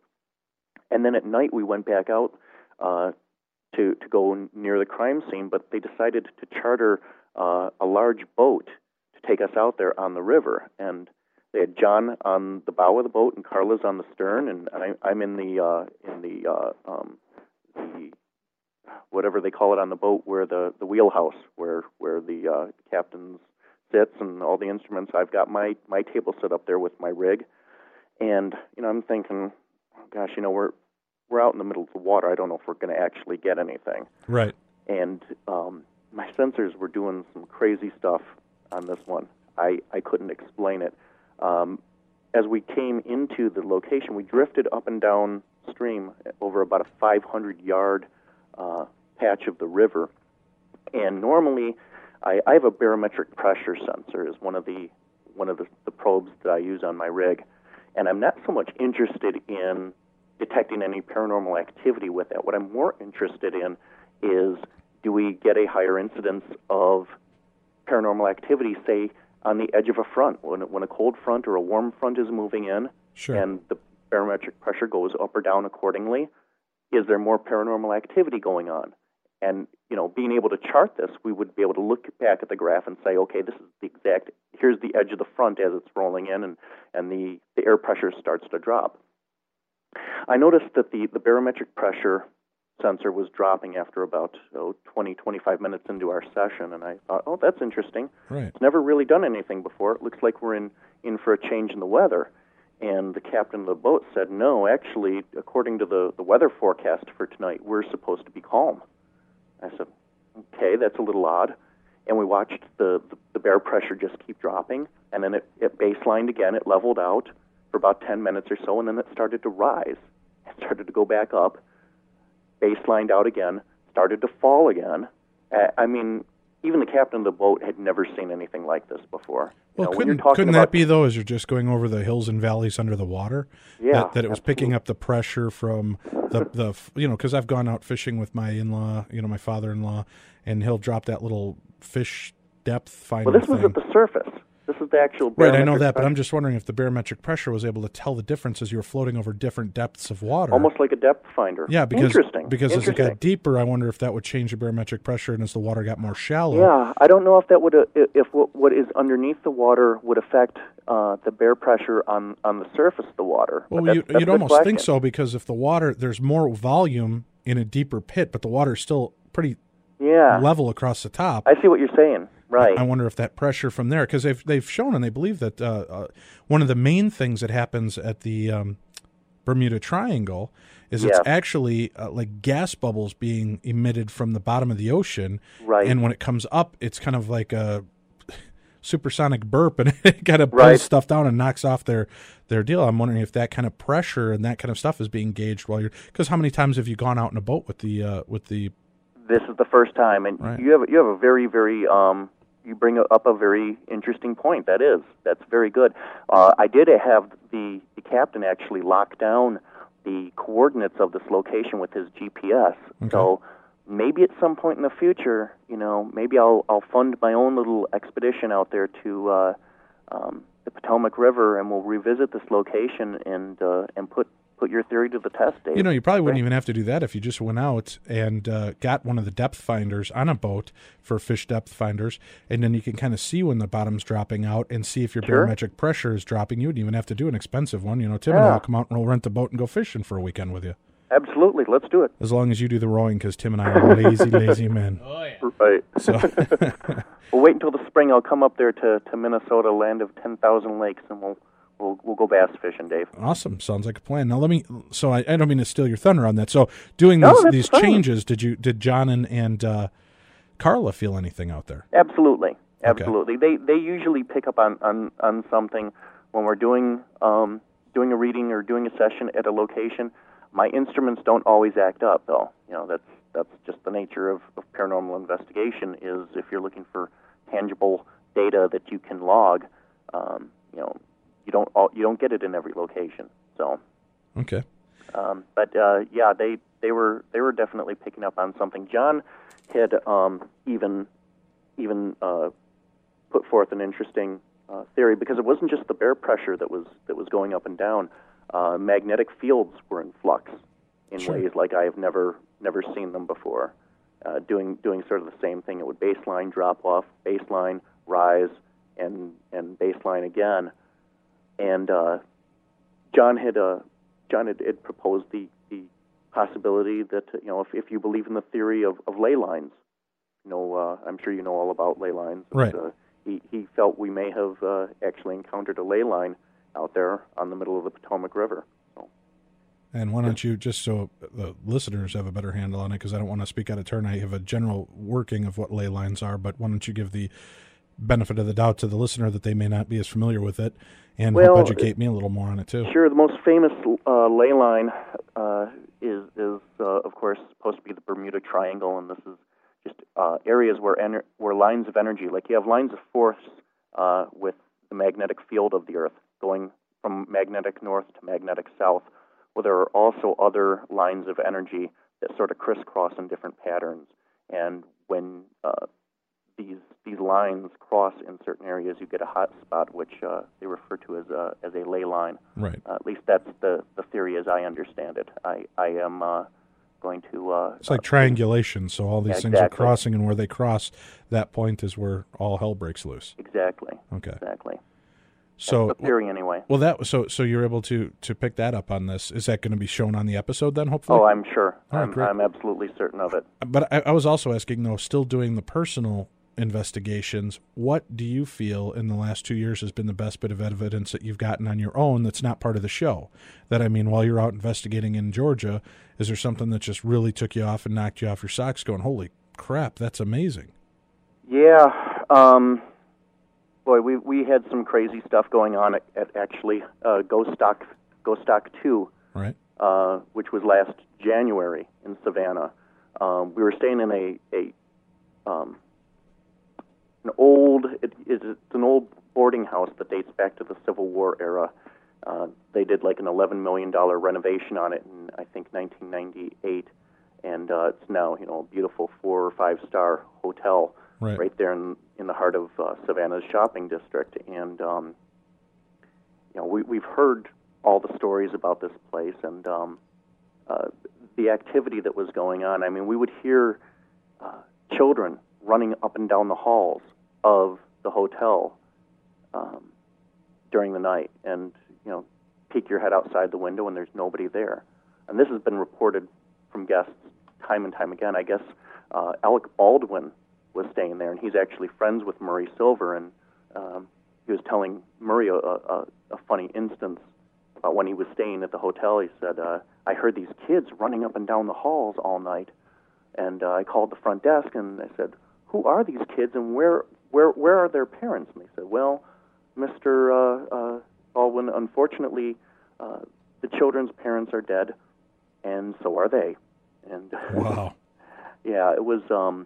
And then at night we went back out uh, to, to go near the crime scene, but they decided to charter uh, a large boat to take us out there on the river. And they had John on the bow of the boat and Carla's on the stern, and I, I'm in the uh, in the uh, um, the whatever they call it on the boat, where the, the wheelhouse, where where the uh, captain sits and all the instruments. I've got my, my table set up there with my rig, and you know I'm thinking, oh, gosh, you know we're we're out in the middle of the water. I don't know if we're going to actually get anything. Right. And um, my sensors were doing some crazy stuff on this one. I, I couldn't explain it. Um, as we came into the location, we drifted up and down stream over about a five hundred yard uh, patch of the river. And normally, I, I have a barometric pressure sensor as one of the one of the, the probes that I use on my rig, and I'm not so much interested in detecting any paranormal activity with that. What I'm more interested in is, do we get a higher incidence of paranormal activity, say, on the edge of a front, when when a cold front or a warm front is moving in, sure. and the barometric pressure goes up or down accordingly, is there more paranormal activity going on? And, you know, being able to chart this, we would be able to look back at the graph and say, okay, this is the exact, here's the edge of the front as it's rolling in, and, and the, the air pressure starts to drop. I noticed that the, the barometric pressure sensor was dropping after about oh, twenty, twenty-five minutes into our session, and I thought, oh, that's interesting. Right. It's never really done anything before. It looks like we're in, in for a change in the weather. And the captain of the boat said, no, actually, according to the, the weather forecast for tonight, we're supposed to be calm. I said, okay, that's a little odd. And we watched the, the, the bear pressure just keep dropping, and then it, it baselined again. It leveled out for about ten minutes or so, and then it started to rise. It started to go back up, baselined out again, started to fall again. Uh, I mean, even the captain of the boat had never seen anything like this before. Well, you know, couldn't, couldn't about, that be, though, as you're just going over the hills and valleys under the water? Yeah. That, that it was absolutely. picking up the pressure from the, the you know, because I've gone out fishing with my in-law, you know, my father-in-law, and he'll drop that little fish depth finder Well, this was thing. at the surface. This is the actual Right, I know barometric that, but pressure. I'm just wondering if the barometric pressure was able to tell the difference as you were floating over different depths of water. Almost like a depth finder. Yeah, because Interesting. because as it Interesting. got deeper, I wonder if that would change the barometric pressure, and as the water got more shallow. Yeah, I don't know if that would uh, if what, what is underneath the water would affect uh, the bare pressure on, on the surface of the water. Well, But you, that's, that's you'd a good almost think question. so, because if the water, there's more volume in a deeper pit, but the water's still pretty Yeah. level across the top. I see what you're saying. Right. I wonder if that pressure from there, because they've they've shown and they believe that uh, uh, one of the main things that happens at the um, Bermuda Triangle is Yeah. it's actually uh, like gas bubbles being emitted from the bottom of the ocean. Right. And when it comes up, it's kind of like a supersonic burp, and it kind of pulls Right. stuff down and knocks off their their deal. I'm wondering if that kind of pressure and that kind of stuff is being gauged while you're. Because how many times have you gone out in a boat with the uh, with the This is the first time, and Right. you have you have a very very um, you bring up a very interesting point. That is that's very good. Uh, I did have the the captain actually lock down the coordinates of this location with his G P S. Okay. So maybe at some point in the future, you know, maybe I'll I'll fund my own little expedition out there to uh, um, the Potomac River, and we'll revisit this location and uh, and put. Put your theory to the test, Dave. You know, you probably wouldn't even have to do that if you just went out and uh, got one of the depth finders on a boat for fish depth finders, and then you can kind of see when the bottom's dropping out and see if your Sure. barometric pressure is dropping. You wouldn't even have to do an expensive one. You know, Tim and Yeah. I'll come out and we'll rent the boat and go fishing for a weekend with you. Absolutely, let's do it. As long as you do the rowing, because Tim and I are lazy, lazy men. Oh, yeah. Right. So, Well, wait until the spring. I'll come up there to, to Minnesota, land of ten thousand lakes, and we'll we'll we'll go bass fishing, Dave. awesome. Sounds like a plan. Now, let me, so I, I don't mean to steal your thunder on that. So, doing No, these, that's these fine. changes, did you, did John and, and uh, Carla feel anything out there? Absolutely, Okay. absolutely. They they usually pick up on, on, on something when we're doing um, doing a reading or doing a session at a location. My instruments don't always act up, though. You know, that's that's just the nature of, of paranormal investigation. Is if you're looking for tangible data that you can log, um, you know, you don't all, you don't get it in every location. So. Okay. Um, but uh, yeah, they, they were they were definitely picking up on something. John had um, even even uh, put forth an interesting uh, theory, because it wasn't just the bare pressure that was that was going up and down. Uh, magnetic fields were in flux in Sure. ways like I have never never seen them before. Uh, doing doing sort of the same thing. It would baseline drop off, baseline rise, and and baseline again. And uh, John had uh, John had, had proposed the, the possibility that, you know, if, if you believe in the theory of, of ley lines, you know, uh, I'm sure you know all about ley lines. Right. Uh, he, he felt we may have uh, actually encountered a ley line out there on the middle of the Potomac River. So, And why don't you, just so the listeners have a better handle on it, because I don't want to speak out of turn, I have a general working of what ley lines are, but why don't you give the benefit of the doubt to the listener that they may not be as familiar with it, and Well, help educate me a little more on it too. Sure. The most famous uh, ley line uh, is, is uh, of course, supposed to be the Bermuda Triangle, and this is just uh, areas where ener- where lines of energy, like you have lines of force uh, with the magnetic field of the Earth going from magnetic north to magnetic south. Well, there are also other lines of energy that sort of crisscross in different patterns, and when uh, these these lines cross in certain areas, you get a hot spot, which uh, they refer to as a as a ley line. Right. Uh, at least that's the, the theory as I understand it. I I am uh, going to. Uh, It's like uh, triangulation, so all these Yeah, things are exactly. crossing, and where they cross, that point is where all hell breaks loose. Exactly. Okay. Exactly. So That's the theory, anyway. Well, that so so you're able to to pick that up on this. Is that going to be shown on the episode then? Hopefully. Oh, I'm sure. All right, I'm, great. I'm absolutely certain of it. But I, I was also asking, though, still doing the personal investigations, what do you feel in the last two years has been the best bit of evidence that you've gotten on your own that's not part of the show? That, I mean, while you're out investigating in Georgia, is there something that just really took you off and knocked you off your socks going, holy crap, that's amazing? Yeah. Um, boy, we we had some crazy stuff going on at, at actually uh, Ghost Stock, Ghost Stock two, Right. uh, which was last January in Savannah. Um, we were staying in a, a um, an old it, it's an old boarding house that dates back to the Civil War era. Uh, they did like an eleven million dollars renovation on it in, I think, nineteen ninety-eight, and uh, it's now, you know, a beautiful four or five star hotel. right, right there in in the heart of uh, Savannah's shopping district. And um, you know, we we've heard all the stories about this place and um, uh, the activity that was going on. I mean, we would hear uh, children running up and down the halls of the hotel um, during the night, and you know, peek your head outside the window and there's nobody there. And this has been reported from guests time and time again. I guess uh, Alec Baldwin was staying there, and he's actually friends with Murray Silver, and um, he was telling Murray a, a, a funny instance about when he was staying at the hotel. He said, uh, I heard these kids running up and down the halls all night, and uh, I called the front desk, and I said, who are these kids, and where where where are their parents? And they said, well, Mister Uh, uh, Baldwin, unfortunately, uh, the children's parents are dead, and so are they. And wow. Yeah, it was um,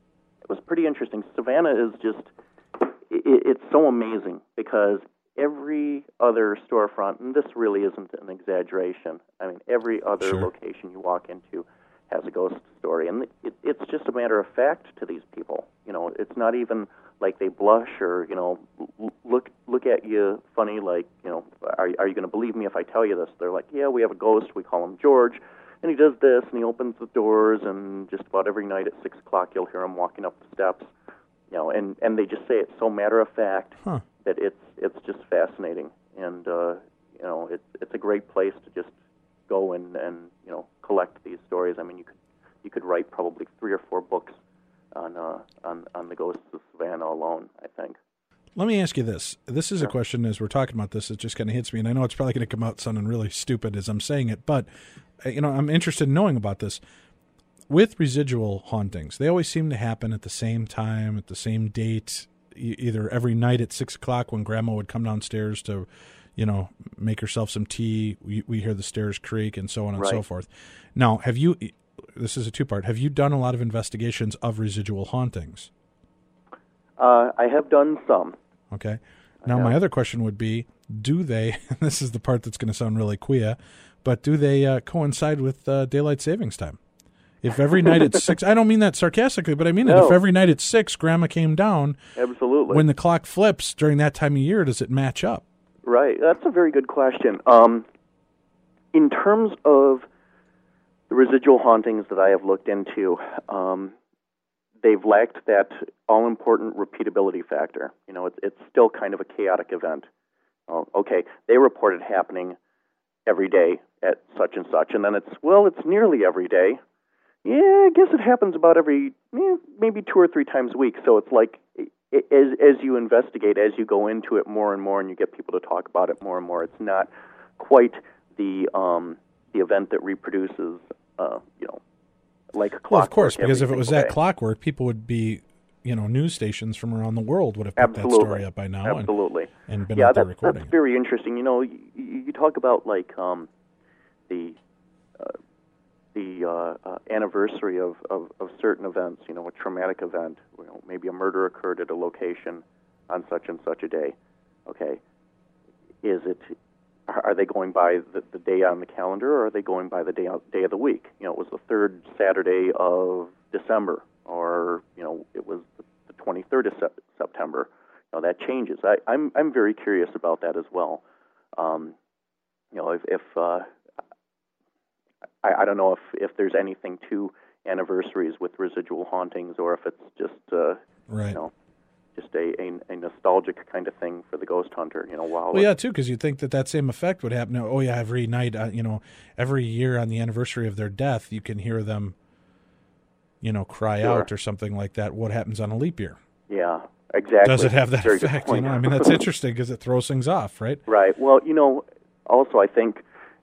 it was pretty interesting. Savannah is just it, it's so amazing because every other storefront, and this really isn't an exaggeration. I mean, every other sure. location you walk into has a ghost story, and it, it's just a matter of fact to these people. You know, it's not even like they blush or you know look look at you funny. Like you know, are are you going to believe me if I tell you this? They're like, yeah, we have a ghost. We call him George. And he does this, and he opens the doors, and just about every night at six o'clock, you'll hear him walking up the steps. You know, and, and they just say it so matter of fact huh. that it's it's just fascinating, and uh, you know, it's it's a great place to just go and, and you know collect these stories. I mean, you could you could write probably three or four books on uh, on on the ghosts of Savannah alone, I think. Let me ask you this. This is a question as we're talking about this. It just kind of hits me, and I know it's probably going to come out sounding really stupid as I'm saying it, but you know, I'm interested in knowing about this. With residual hauntings, they always seem to happen at the same time, at the same date, e- either every night at six o'clock when Grandma would come downstairs to, you know, make herself some tea. We, we hear the stairs creak and so on and right. so forth. Now, have you? This is a two-part. Have you done a lot of investigations of residual hauntings? Uh, I have done some. Okay. Now, my other question would be, do they, this is the part that's going to sound really queer, but do they uh, coincide with uh, daylight savings time? If every night at six, I don't mean that sarcastically, but I mean no. it. If every night at six, Grandma came down, absolutely. When the clock flips during that time of year, does it match up? Right. That's a very good question. Um, in terms of the residual hauntings that I have looked into, um, they've lacked that all-important repeatability factor. You know, it's it's still kind of a chaotic event. Oh, okay, they report it happening every day at such and such, and then it's, well, it's nearly every day. Yeah, I guess it happens about every, eh, maybe two or three times a week. So it's like, as as you investigate, as you go into it more and more, and you get people to talk about it more and more, it's not quite the um, the event that reproduces, uh, you know, like a clockwork. Well, of course, because if it was that day. clockwork, people would be, you know, news stations from around the world would have picked Absolutely. that story up by now. Absolutely. And, and been yeah, out there that's, recording. that's very interesting. You know, you, you talk about like um, the uh, the uh, uh, anniversary of, of, of certain events. You know, a traumatic event. You know, maybe a murder occurred at a location on such and such a day. Okay, is it? Are they going by the, the day on the calendar, or are they going by the day day of the week? You know, it was the third Saturday of December, or you know, it was the twenty-third of sep- September. You know, that changes. I, I'm I'm very curious about that as well. Um, you know, if, if uh, I, I don't know if, if there's anything to anniversaries with residual hauntings, or if it's just uh, right. you know, just a, a, a nostalgic kind of thing for the ghost hunter, you know. While well, yeah, too, because you'd think that that same effect would happen. Oh, yeah, every night, uh, you know, every year on the anniversary of their death, you can hear them, you know, cry sure. out or something like that. What happens on a leap year? Yeah, exactly. Does it have that Very effect? You know, I mean, that's interesting because it throws things off, right? Right. Well, you know, also I think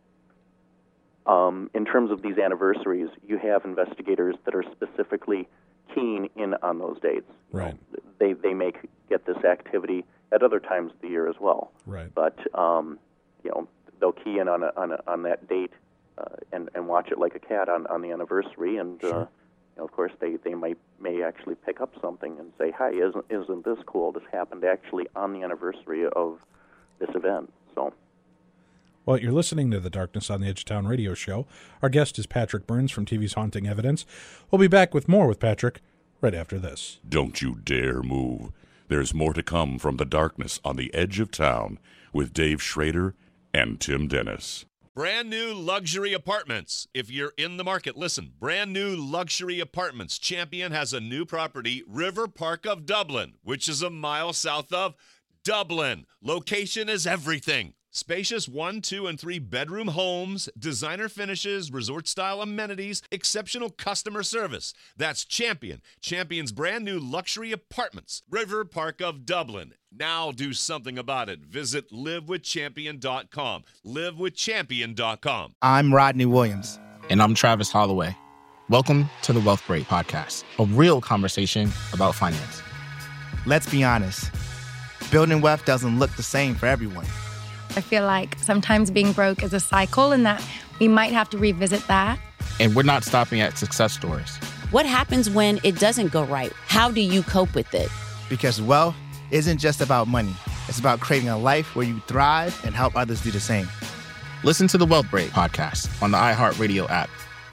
um, in terms of these anniversaries, you have investigators that are specifically keen in on those dates. Right. You know, they they may get this activity at other times of the year as well. Right. But um, you know, they'll key in on a, on a, on that date uh, and and watch it like a cat on, on the anniversary, and sure. uh, you know, of course they, they might may actually pick up something and say, "Hi, isn't isn't this cool? This happened actually on the anniversary of this event." So. Well, you're listening to the Darkness on the Edge of Town radio show. Our guest is Patrick Burns from T V's Haunting Evidence. We'll be back with more with Patrick right after this. Don't you dare move. There's more to come from the darkness on the edge of town with Dave Schrader and Tim Dennis. Brand new luxury apartments. If you're in the market, listen. Brand new luxury apartments. Champion has a new property, River Park of Dublin, which is a mile south of Dublin. Location is everything. Spacious one, two, and three bedroom homes, designer finishes, resort-style amenities, exceptional customer service. That's Champion. Champion's brand new luxury apartments, River Park of Dublin. Now do something about it. Visit live with champion dot com. live with champion dot com. I'm Rodney Williams. And I'm Travis Holloway. Welcome to the Wealth Break Podcast, a real conversation about finance. Let's be honest. Building wealth doesn't look the same for everyone. I feel like sometimes being broke is a cycle and that we might have to revisit that. And we're not stopping at success stories. What happens when it doesn't go right? How do you cope with it? Because wealth isn't just about money. It's about creating a life where you thrive and help others do the same. Listen to the Wealth Break Podcast on the iHeartRadio app.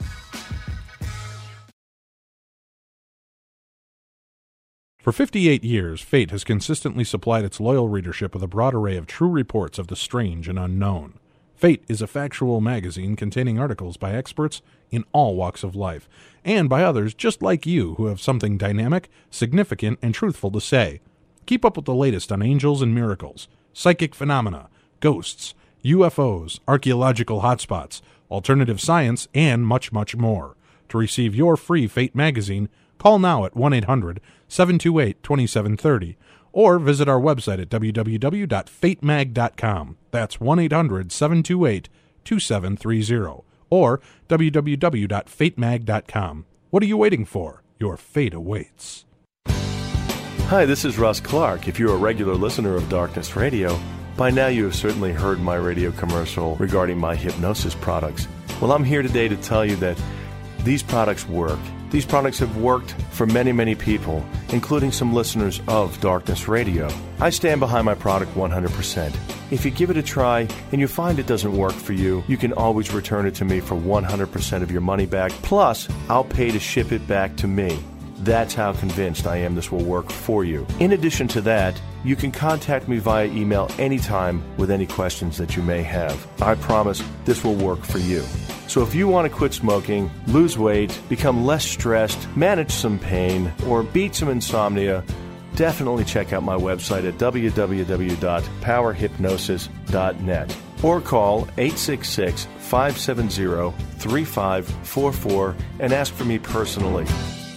For fifty-eight years, Fate has consistently supplied its loyal readership with a broad array of true reports of the strange and unknown. Fate is a factual magazine containing articles by experts in all walks of life, and by others just like you who have something dynamic, significant, and truthful to say. Keep up with the latest on angels and miracles, psychic phenomena, ghosts, U F Os, archaeological hotspots, alternative science, and much, much more. To receive your free Fate magazine, call now at one eight hundred seven two eight two seven three zero or visit our website at w w w dot fate mag dot com. That's one eight hundred seven two eight two seven three zero or w w w dot fate mag dot com. What are you waiting for? Your fate awaits. Hi, this is Russ Clark. If you're a regular listener of Darkness Radio, by now you have certainly heard my radio commercial regarding my hypnosis products. Well, I'm here today to tell you that these products work. These products have worked for many, many people, including some listeners of Darkness Radio. I stand behind my product one hundred percent. If you give it a try and you find it doesn't work for you, you can always return it to me for one hundred percent of your money back. Plus, I'll pay to ship it back to me. That's how convinced I am this will work for you. In addition to that, you can contact me via email anytime with any questions that you may have. I promise this will work for you. So if you want to quit smoking, lose weight, become less stressed, manage some pain, or beat some insomnia, definitely check out my website at w w w dot power hypnosis dot net or call eight six six, five seven zero, three five four four and ask for me personally.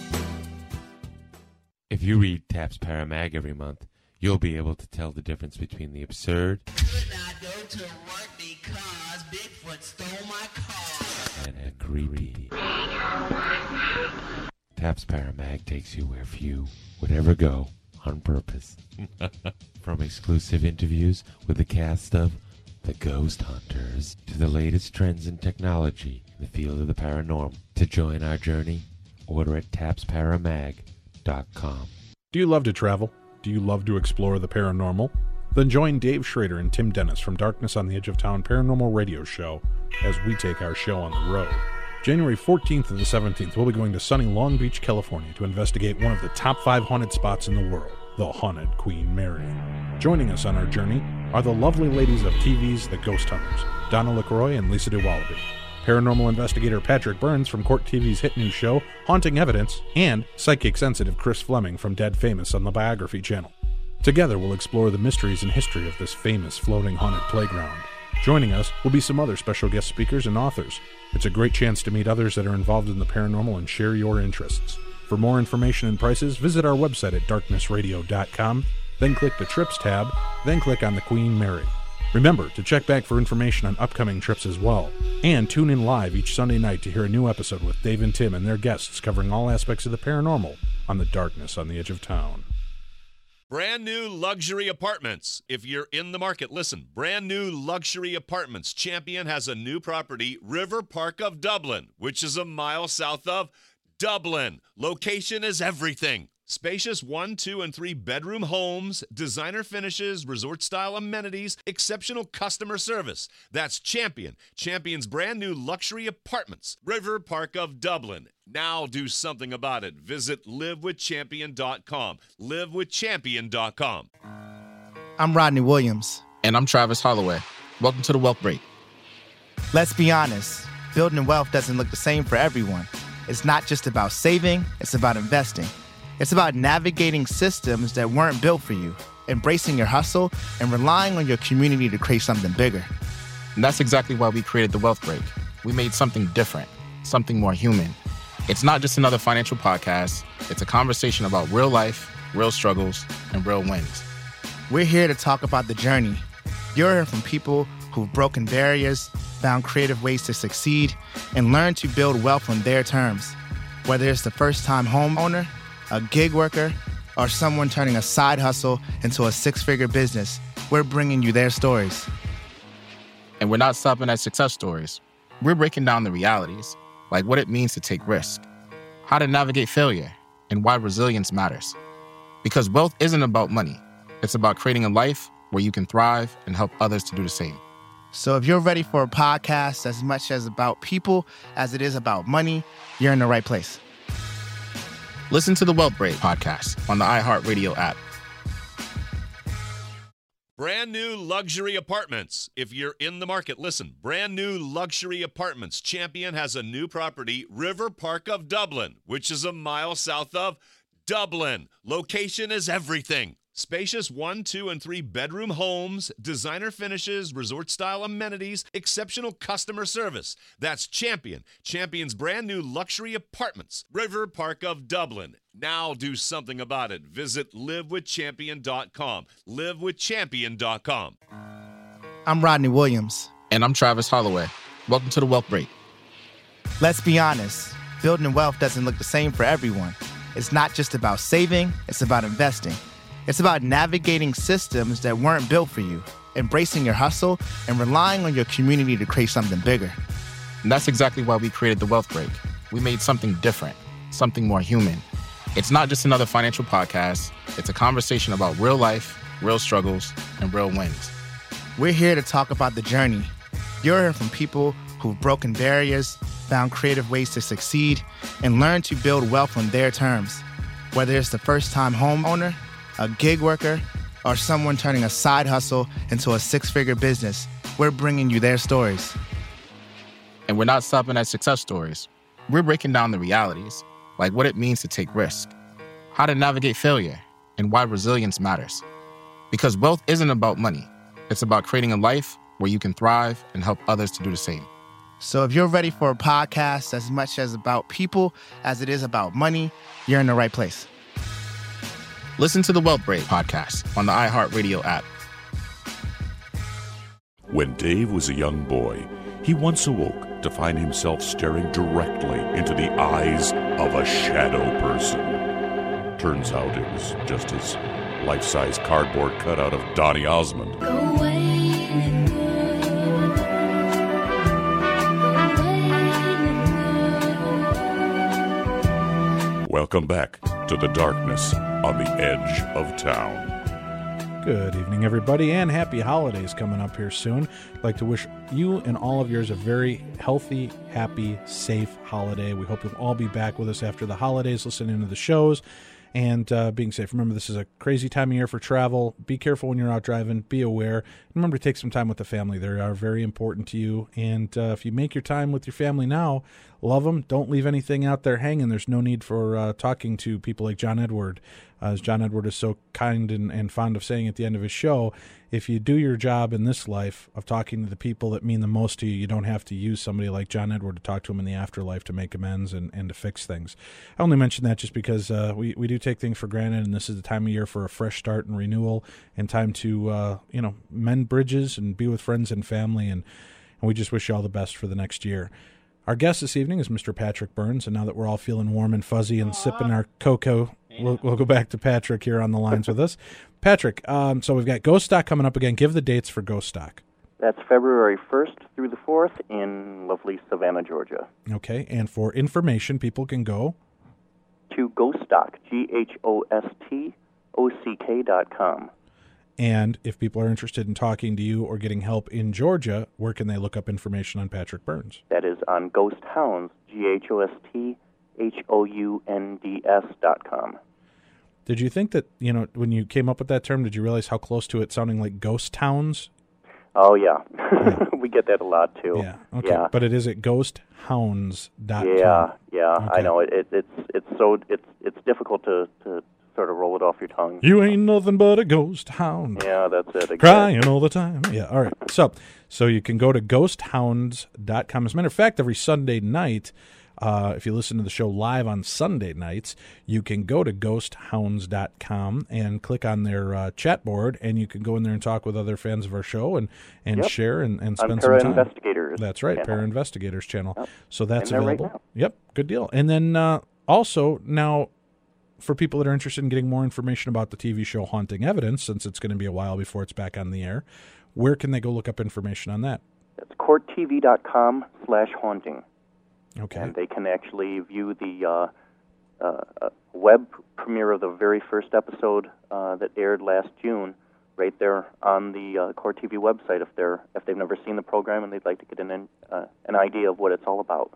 If you read Taps Paramag every month, you'll be able to tell the difference between the absurd and a creepy. Taps Paramag takes you where few would ever go on purpose. From exclusive interviews with the cast of The Ghost Hunters to the latest trends in technology in the field of the paranormal. To join our journey, order at taps paramag dot com. Do you love to travel? Do you love to explore the paranormal? Then join Dave Schrader and Tim Dennis from Darkness on the Edge of Town Paranormal Radio Show as we take our show on the road. January fourteenth to the seventeenth, we'll be going to sunny Long Beach, California to investigate one of the top five haunted spots in the world, the haunted Queen Mary. Joining us on our journey are the lovely ladies of T V's The Ghost Hunters, Donna LaCroix and Lisa DeWallaby, paranormal investigator Patrick Burns from Court T V's hit new show, Haunting Evidence, and psychic-sensitive Chris Fleming from Dead Famous on the Biography Channel. Together, we'll explore the mysteries and history of this famous floating haunted playground. Joining us will be some other special guest speakers and authors. It's a great chance to meet others that are involved in the paranormal and share your interests. For more information and prices, visit our website at darkness radio dot com, then click the Trips tab, then click on the Queen Mary. Remember to check back for information on upcoming trips as well. And tune in live each Sunday night to hear a new episode with Dave and Tim and their guests covering all aspects of the paranormal on the Darkness on the Edge of Town. Brand new luxury apartments. If you're in the market, listen. Brand new luxury apartments. Champion has a new property, River Park of Dublin, which is a mile south of Dublin. Location is everything. Spacious one, two, and three bedroom homes, designer finishes, resort-style amenities, exceptional customer service. That's Champion. Champion's brand new luxury apartments. River Park of Dublin. Now do something about it. Visit live with champion dot com. live with champion dot com. I'm Rodney Williams. And I'm Travis Holloway. Welcome to the Wealth Break. Let's be honest, building wealth doesn't look the same for everyone. It's not just about saving, it's about investing. It's about navigating systems that weren't built for you, embracing your hustle, and relying on your community to create something bigger. And that's exactly why we created the Wealth Break. We made something different, something more human. It's not just another financial podcast. It's a conversation about real life, real struggles, and real wins. We're here to talk about the journey. You're hearing from people who've broken barriers, found creative ways to succeed, and learned to build wealth on their terms. Whether it's the first-time homeowner, a gig worker, or someone turning a side hustle into a six-figure business, we're bringing you their stories. And we're not stopping at success stories. We're breaking down the realities, like what it means to take risk, how to navigate failure, and why resilience matters. Because wealth isn't about money. It's about creating a life where you can thrive and help others to do the same. So if you're ready for a podcast as much as about people as it is about money, you're in the right place. Listen to the Wealth Break podcast on the iHeartRadio app. Brand new luxury apartments. If you're in the market, listen. Brand new luxury apartments. Champion has a new property, River Park of Dublin, which is a mile south of Dublin. Location is everything. Spacious one, two, and three bedroom homes, designer finishes, resort-style amenities, exceptional customer service. That's Champion. Champion's brand new luxury apartments. River Park of Dublin. Now do something about it. Visit live with champion dot com. live with champion dot com. I'm Rodney Williams. And I'm Travis Holloway. Welcome to the Wealth Break. Let's be honest, building wealth doesn't look the same for everyone. It's not just about saving, it's about investing. It's about navigating systems that weren't built for you, embracing your hustle, and relying on your community to create something bigger. And that's exactly why we created the Wealth Break. We made something different, something more human. It's not just another financial podcast. It's a conversation about real life, real struggles, and real wins. We're here to talk about the journey. You're hearing from people who've broken barriers, found creative ways to succeed, and learned to build wealth on their terms. Whether it's the first-time homeowner, a gig worker, or someone turning a side hustle into a six-figure business, we're bringing you their stories. And we're not stopping at success stories. We're breaking down the realities, like what it means to take risk, how to navigate failure, and why resilience matters. Because wealth isn't about money. It's about creating a life where you can thrive and help others to do the same. So if you're ready for a podcast as much as about people as it is about money, you're in the right place. Listen to the Wealth Break podcast on the iHeartRadio app. When Dave was a young boy, he once awoke to find himself staring directly into the eyes of a shadow person. Turns out it was just his life-size cardboard cutout of Donny Osmond. Welcome back to the darkness on the edge of town. Good evening, everybody, and happy holidays coming up here soon. I'd like to wish you and all of yours a very healthy, happy, safe holiday. We hope you'll all be back with us after the holidays, listening to the shows and uh, being safe. Remember, this is a crazy time of year for travel. Be careful when you're out driving. Be aware. Remember to take some time with the family. They are very important to you. And uh, if you make your time with your family now, love them. Don't leave anything out there hanging. There's no need for uh, talking to people like John Edward. Uh, as John Edward is so kind and, and fond of saying at the end of his show, if you do your job in this life of talking to the people that mean the most to you, you don't have to use somebody like John Edward to talk to him in the afterlife to make amends and, and to fix things. I only mention that just because uh, we, we do take things for granted, and this is the time of year for a fresh start and renewal and time to, uh, you know, mend bridges and be with friends and family, and, and we just wish you all the best for the next year. Our guest this evening is Mister Patrick Burns, and now that we're all feeling warm and fuzzy and Aww. sipping our cocoa, we'll, we'll go back to Patrick here on the lines with us. Patrick, um, so we've got Ghost Stock coming up again. Give the dates for Ghost Stock. That's February first through the fourth in lovely Savannah, Georgia. Okay, and for information, people can go to GhostDock, G H O S T O C K dot com. And if people are interested in talking to you or getting help in Georgia, where can they look up information on Patrick Burns? That is on Ghost Hounds, G H O S T H O U N D S dot com. Did you think that, you know, when you came up with that term, did you realize how close to it sounding like ghost towns? Oh, yeah. We get that a lot, too. Yeah, okay. Yeah. But it is at ghost hounds dot com. Yeah, yeah. Okay. I know. It, it, it's it's so it's it's difficult to, to sort of roll it off your tongue. You ain't nothing but a ghost hound. Yeah, that's it. Exactly. Crying all the time. Yeah, all right. So so you can go to ghost hounds dot com. As a matter of fact, every Sunday night, uh, if you listen to the show live on Sunday nights, you can go to ghost hounds dot com and click on their uh, chat board, and you can go in there and talk with other fans of our show and, and Yep. share and, and On spend some time. Para-Investigators That's right, channel. Para Investigators channel. Yep. So that's In there right available. now. Yep, good deal. And then uh, also now, for people that are interested in getting more information about the T V show Haunting Evidence, since it's going to be a while before it's back on the air, where can they go look up information on that? That's court T V dot com slash haunting. Okay. And they can actually view the uh, uh, uh, web premiere of the very first episode uh, that aired last June right there on the uh, Court T V website if they're if they've never seen the program and they'd like to get an uh, an idea of what it's all about.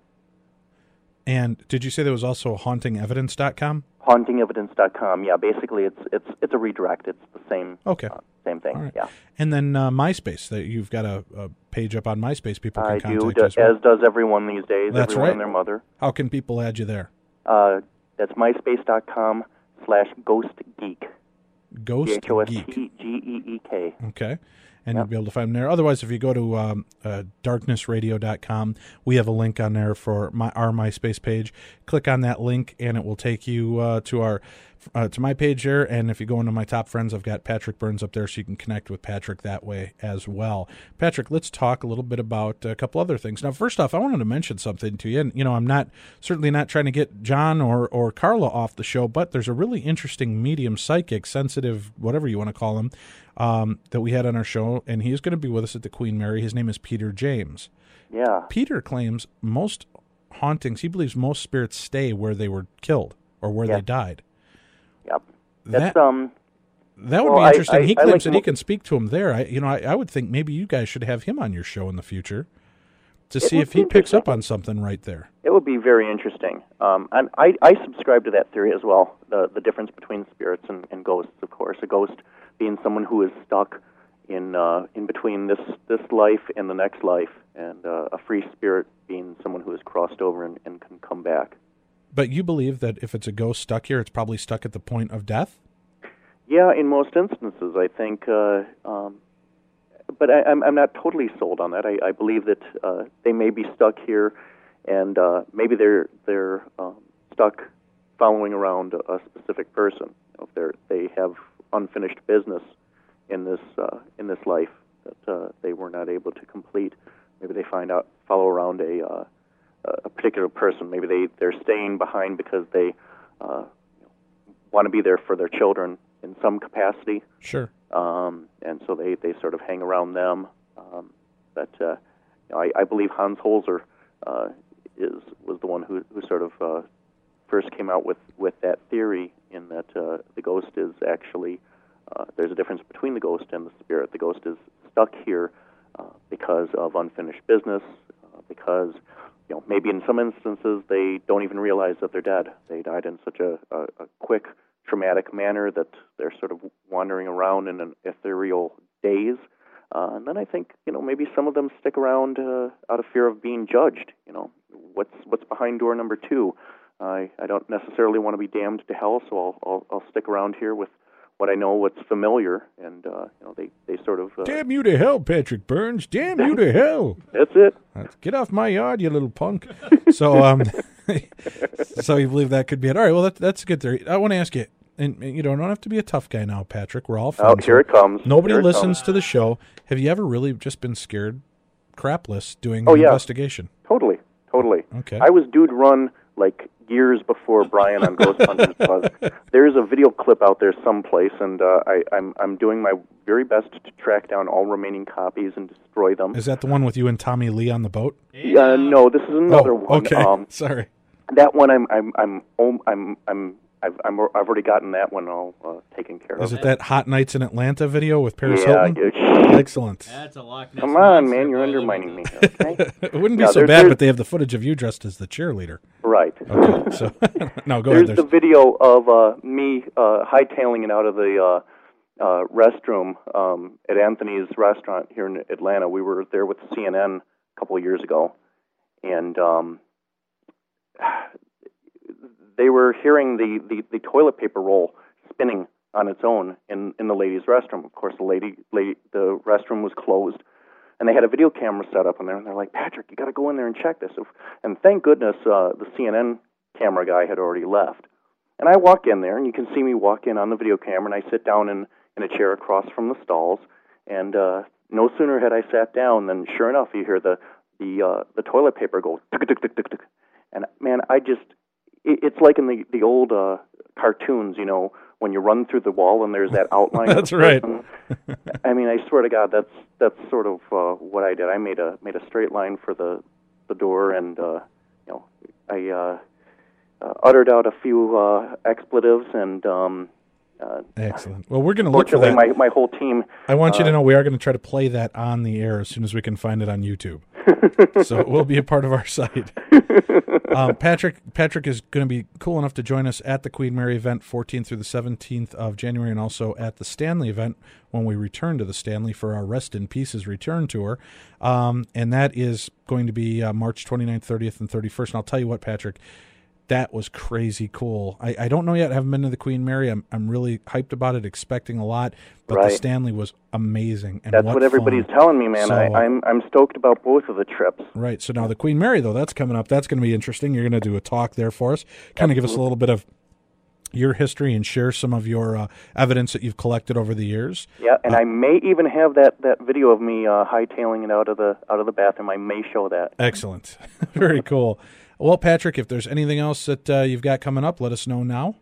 And did you say there was also haunting evidence dot com? haunting evidence dot com. Yeah, basically it's it's it's a redirect. It's the same Okay. uh, same thing. All right. Yeah. And then uh, MySpace, that you've got a, a page up on MySpace people can I contact do, you as well. as does everyone these days, That's everyone right. and their mother. How can people add you there? Uh, that's myspace dot com slash ghost geek. Ghost G H O S Geek. T G E E K. Okay. And Yep. you'll be able to find them there. Otherwise, if you go to um, uh, darkness radio dot com, we have a link on there for my our MySpace page. Click on that link, and it will take you uh, to our uh, to my page there. And if you go into my top friends, I've got Patrick Burns up there, so you can connect with Patrick that way as well. Patrick, let's talk a little bit about a couple other things. Now, first off, I wanted to mention something to you. And, you know, I'm not certainly not trying to get John or, or Carla off the show, but there's a really interesting medium, psychic, sensitive, whatever you want to call him, um, that we had on our show, and he's going to be with us at the Queen Mary. His name is Peter James. Yeah. Peter claims most hauntings, he believes most spirits stay where they were killed or where Yeah. they died. Yep. That's That, um. that would well, be I- interesting. I- he I claims like that mo- he can speak to him there. I, you know, I, I would think maybe you guys should have him on your show in the future to It see would if he be picks up on something right there. It would be very interesting. Um, and I, I subscribe to that theory as well, the, the difference between spirits and, and ghosts, of course. A ghost being someone who is stuck in uh, in between this, this life and the next life, and uh, a free spirit being someone who has crossed over and, and can come back. But you believe that if it's a ghost stuck here, it's probably stuck at the point of death? Yeah, in most instances, I think. Uh, um, but I, I'm, I'm not totally sold on that. I, I believe that uh, they may be stuck here, and uh, maybe they're they're um, stuck following around a, a specific person. You know, if they're they have unfinished business in this uh, in this life that uh, they were not able to complete, maybe they find out follow around a uh, a particular person. Maybe they they're staying behind because they uh, you know, want to be there for their children in some capacity. Sure. Um, and so they, they sort of hang around them. Um, but uh, you know, I, I believe Hans Holzer uh, is was the one who, who sort of uh, first came out with, with that theory, in that uh, the ghost is actually, uh, there's a difference between the ghost and the spirit. The ghost is stuck here uh, because of unfinished business, uh, because you know maybe in some instances they don't even realize that they're dead. They died in such a, a, a quick, traumatic manner that they're sort of wandering around in an ethereal daze. Uh, and then I think, you know, maybe some of them stick around uh, out of fear of being judged. You know, what's what's behind door number two? I I don't necessarily want to be damned to hell, so I'll I'll, I'll stick around here with what I know, what's familiar, and uh, you know, they they sort of uh, Damn you to hell, Patrick Burns. Damn you to hell. That's it. Get off my yard, you little punk. So, um, so you believe that could be it? All right. Well, that, that's a good theory. I want to ask you, and and you don't have to be a tough guy now, Patrick. We're all friends. Oh, here it comes. Nobody Here it listens comes. to the show. Have you ever really just been scared crapless doing Oh, the yeah. investigation? Totally, totally. Okay. I was dude run like years before Brian on Ghost Hunters was. There's a video clip out there someplace, and uh, I, I'm I'm doing my very best to track down all remaining copies and destroy them. Is that the one with you and Tommy Lee on the boat? Uh, no, this is another oh, one. Okay. Um, Sorry. that one, I'm, I'm, I'm, I'm, I'm, I'm I've, I'm, I've already gotten that one all uh, taken care of. Is it that Hot Nights in Atlanta video with Paris yeah, Hilton? Yeah, excellent. That's a Loch Ness Come on, man, you're undermining me. Okay? It wouldn't be now, so there, bad, but they have the footage of you dressed as the cheerleader. Right. Okay, so no, go there's ahead. There's the video of uh, me uh, hightailing it out of the uh, uh, restroom um, at Anthony's restaurant here in Atlanta. We were there with C N N a couple of years ago, and um, they were hearing the, the, the toilet paper roll spinning on its own in, in the ladies' restroom. Of course, the lady, lady the restroom was closed, and they had a video camera set up in there, and they're like, Patrick, you got to go in there and check this. And thank goodness uh, the C N N camera guy had already left. And I walk in there, and you can see me walk in on the video camera, and I sit down in, in a chair across from the stalls, and uh, no sooner had I sat down than, sure enough, you hear the the uh, the toilet paper go tick tick tick tick tick. And man, I just it, it's like in the the old uh, cartoons, you know, when you run through the wall and there's that outline. That's right. I mean, I swear to God, that's that's sort of uh, what I did. I made a made a straight line for the the door, and uh, you know, I uh, uh, uttered out a few uh, expletives, and um, uh, excellent. Well, we're going to look for that. My my whole team. I want you uh, to know we are going to try to play that on the air as soon as we can find it on YouTube. So it will be a part of our site. Um, Patrick Patrick is going to be cool enough to join us at the Queen Mary event, fourteenth through the seventeenth of January, and also at the Stanley event when we return to the Stanley for our Rest in Pieces return tour. Um, and that is going to be uh, March twenty-ninth, thirtieth, and thirty-first. And I'll tell you what, Patrick, that was crazy cool. I, I don't know yet. I haven't been to the Queen Mary. I'm I'm really hyped about it, expecting a lot. But right. the Stanley was amazing. And that's what, what everybody's fun. telling me, man. So, I, I'm I'm stoked about both of the trips. Right. So now the Queen Mary, though, that's coming up. That's going to be interesting. You're going to do a talk there for us. Kind of give us a little bit of your history and share some of your uh, evidence that you've collected over the years. Yeah, and uh, I may even have that, that video of me uh, hightailing it out of the out of the bathroom. I may show that. Excellent. Very cool. Well, Patrick, if there's anything else that uh, you've got coming up, let us know now.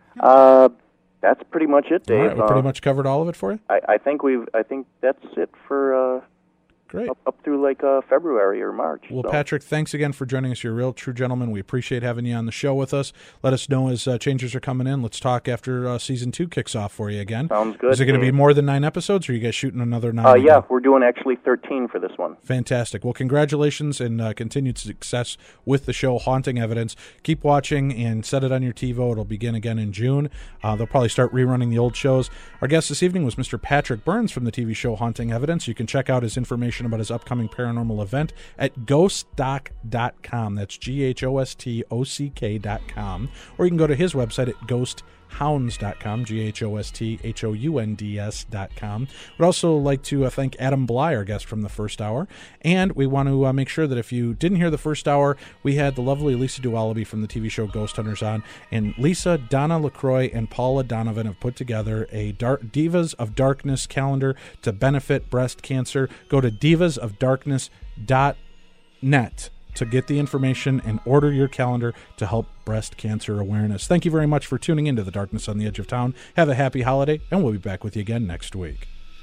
Uh, that's pretty much it, Dave. All right, we uh, pretty much covered all of it for you. I, I think we've. I think that's it for. Uh, Great. Up, up through like uh, February or March. Well, so. Patrick, thanks again for joining us. You're a real true gentleman. We appreciate having you on the show with us. Let us know as uh, changes are coming in. Let's talk after uh, season two kicks off for you again. Sounds good. Is it going to be more than nine episodes, or are you guys shooting another nine? Uh, yeah, we're doing actually thirteen for this one. Fantastic. Well, congratulations and uh, continued success with the show, Haunting Evidence. Keep watching and set it on your TiVo. It'll begin again in June. Uh, they'll probably start rerunning the old shows. Our guest this evening was Mister Patrick Burns from the T V show Haunting Evidence. You can check out his information about his upcoming paranormal event at ghost doc dot com. That's G H O S T O C K dot com. Or you can go to his website at ghost hounds dot com, G H O S T H O U N D S dot com. We'd also like to uh, thank Adam Bly, our guest from the first hour. And we want to uh, make sure that if you didn't hear the first hour, we had the lovely Lisa Dualaby from the T V show Ghost Hunters on. And Lisa, Donna LaCroix, and Paula Donovan have put together a Dark, Divas of Darkness calendar to benefit breast cancer. Go to divas of darkness dot net to get the information and order your calendar to help breast cancer awareness. Thank you very much for tuning into The Darkness on the Edge of Town. Have a happy holiday, and we'll be back with you again next week.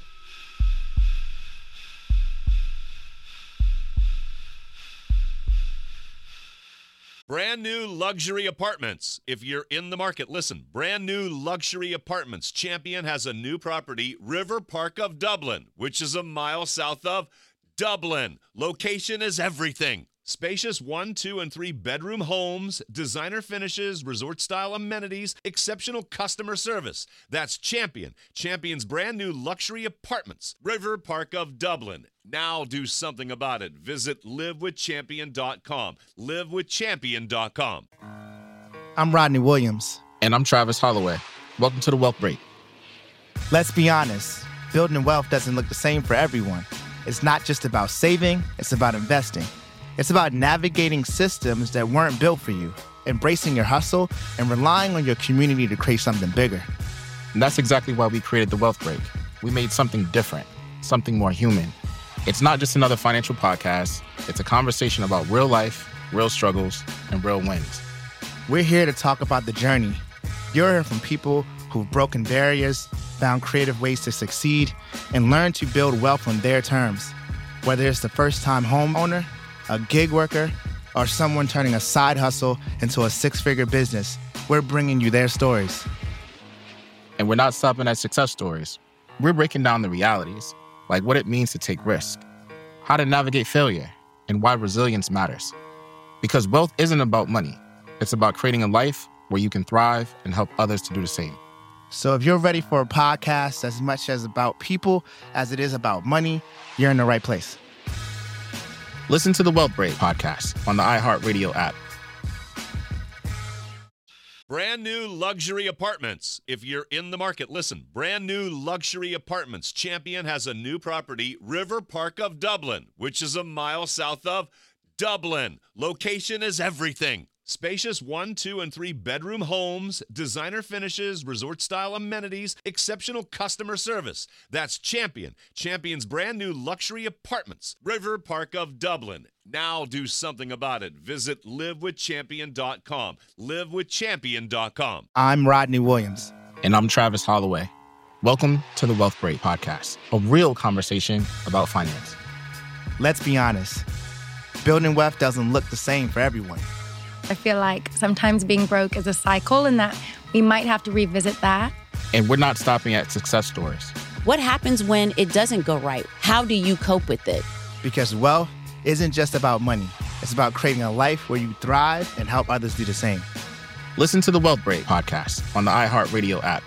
Brand new luxury apartments. If you're in the market, listen. Brand new luxury apartments. Champion has a new property, River Park of Dublin, which is a mile south of Dublin. Location is everything. Spacious one, two, and three bedroom homes, designer finishes, resort-style amenities, exceptional customer service. That's Champion. Champion's brand new luxury apartments. River Park of Dublin. Now do something about it. Visit live with champion dot com. live with champion dot com. I'm Rodney Williams. And I'm Travis Holloway. Welcome to The Wealth Break. Let's be honest. Building wealth doesn't look the same for everyone. It's not just about saving, it's about investing. It's about navigating systems that weren't built for you, embracing your hustle, and relying on your community to create something bigger. And that's exactly why we created The Wealth Break. We made something different, something more human. It's not just another financial podcast. It's a conversation about real life, real struggles, and real wins. We're here to talk about the journey. You're hearing from people who've broken barriers, found creative ways to succeed, and learned to build wealth on their terms. Whether it's the first-time homeowner, a gig worker, or someone turning a side hustle into a six-figure business, we're bringing you their stories. And we're not stopping at success stories. We're breaking down the realities, like what it means to take risk, how to navigate failure, and why resilience matters. Because wealth isn't about money. It's about creating a life where you can thrive and help others to do the same. So if you're ready for a podcast as much as about people as it is about money, you're in the right place. Listen to the Wealth Break podcast on the iHeartRadio app. Brand new luxury apartments. If you're in the market, listen. Brand new luxury apartments. Champion has a new property, River Park of Dublin, which is a mile south of Dublin. Location is everything. Spacious one, two, and three bedroom homes, designer finishes, resort-style amenities, exceptional customer service. That's Champion. Champion's brand new luxury apartments. River Park of Dublin. Now do something about it. Visit live with champion dot com. live with champion dot com. I'm Rodney Williams. And I'm Travis Holloway. Welcome to the Wealth Break podcast, a real conversation about finance. Let's be honest. Building wealth doesn't look the same for everyone. I feel like sometimes being broke is a cycle and that we might have to revisit that. And we're not stopping at success stories. What happens when it doesn't go right? How do you cope with it? Because wealth isn't just about money. It's about creating a life where you thrive and help others do the same. Listen to the Wealth Break podcast on the iHeartRadio app.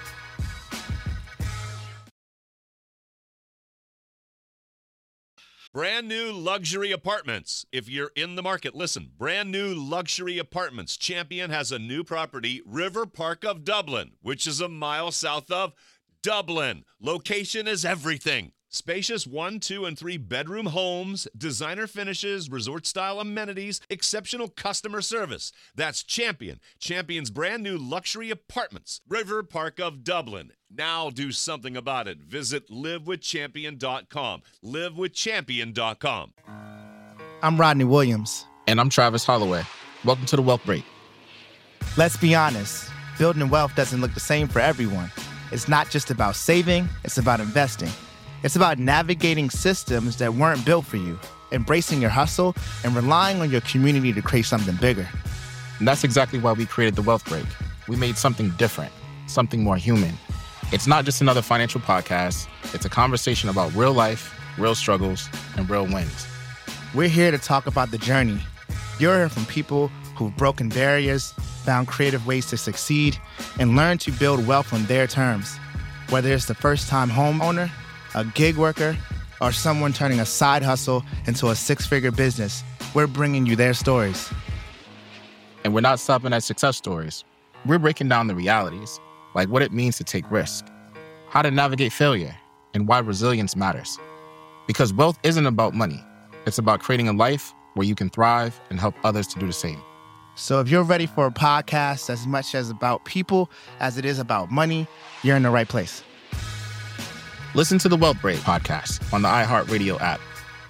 Brand new luxury apartments. If you're in the market, listen. Brand new luxury apartments. Champion has a new property, River Park of Dublin, which is a mile south of Dublin. Location is everything. Spacious one, two, and three bedroom homes, designer finishes, resort-style amenities, exceptional customer service. That's Champion. Champion's brand new luxury apartments. River Park of Dublin. Now do something about it. Visit live with champion dot com. live with champion dot com. I'm Rodney Williams. And I'm Travis Holloway. Welcome to the Wealth Break. Let's be honest. Building wealth doesn't look the same for everyone. It's not just about saving, it's about investing. It's about navigating systems that weren't built for you, embracing your hustle, and relying on your community to create something bigger. And that's exactly why we created the Wealth Break. We made something different, something more human. It's not just another financial podcast. It's a conversation about real life, real struggles, and real wins. We're here to talk about the journey. You're hearing from people who've broken barriers, found creative ways to succeed, and learned to build wealth on their terms. Whether it's the first-time homeowner, a gig worker, or someone turning a side hustle into a six-figure business, we're bringing you their stories. And we're not stopping at success stories. We're breaking down the realities, like what it means to take risk, how to navigate failure, and why resilience matters. Because wealth isn't about money. It's about creating a life where you can thrive and help others to do the same. So if you're ready for a podcast as much as about people as it is about money, you're in the right place. Listen to the Wealth Break podcast on the iHeartRadio app.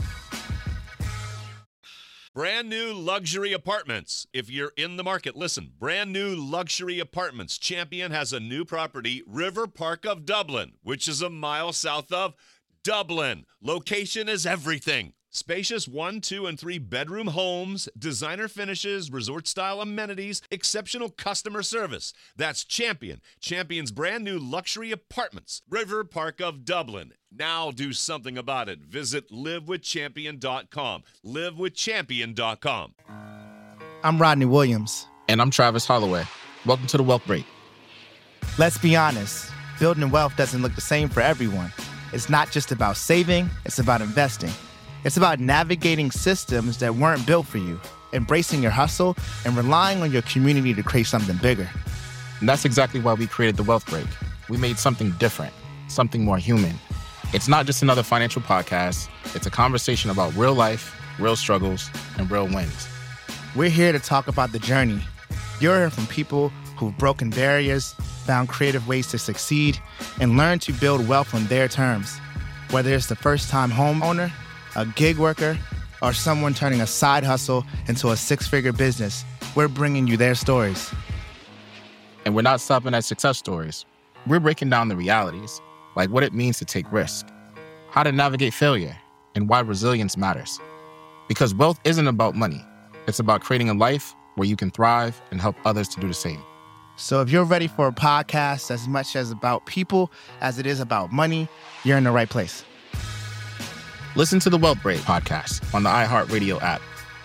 Brand new luxury apartments. If you're in the market, listen. Brand new luxury apartments. Champion has a new property, River Park of Dublin, which is a mile south of Dublin. Location is everything. Spacious one, two, and three bedroom homes, designer finishes, resort-style amenities, exceptional customer service. That's Champion. Champion's brand new luxury apartments. River Park of Dublin. Now do something about it. Visit live with champion dot com. live with champion dot com. I'm Rodney Williams. And I'm Travis Holloway. Welcome to the Wealth Break. Let's be honest. Building wealth doesn't look the same for everyone. It's not just about saving, it's about investing. It's about navigating systems that weren't built for you, embracing your hustle, and relying on your community to create something bigger. And that's exactly why we created the Wealth Break. We made something different, something more human. It's not just another financial podcast. It's a conversation about real life, real struggles, and real wins. We're here to talk about the journey. You're hearing from people who've broken barriers, found creative ways to succeed, and learned to build wealth on their terms. Whether it's the first-time homeowner, a gig worker, or someone turning a side hustle into a six-figure business, we're bringing you their stories. And we're not stopping at success stories. We're breaking down the realities, like what it means to take risk, how to navigate failure, and why resilience matters. Because wealth isn't about money. It's about creating a life where you can thrive and help others to do the same. So if you're ready for a podcast as much as about people as it is about money, you're in the right place. Listen to the Wealth Break podcast on the iHeartRadio app.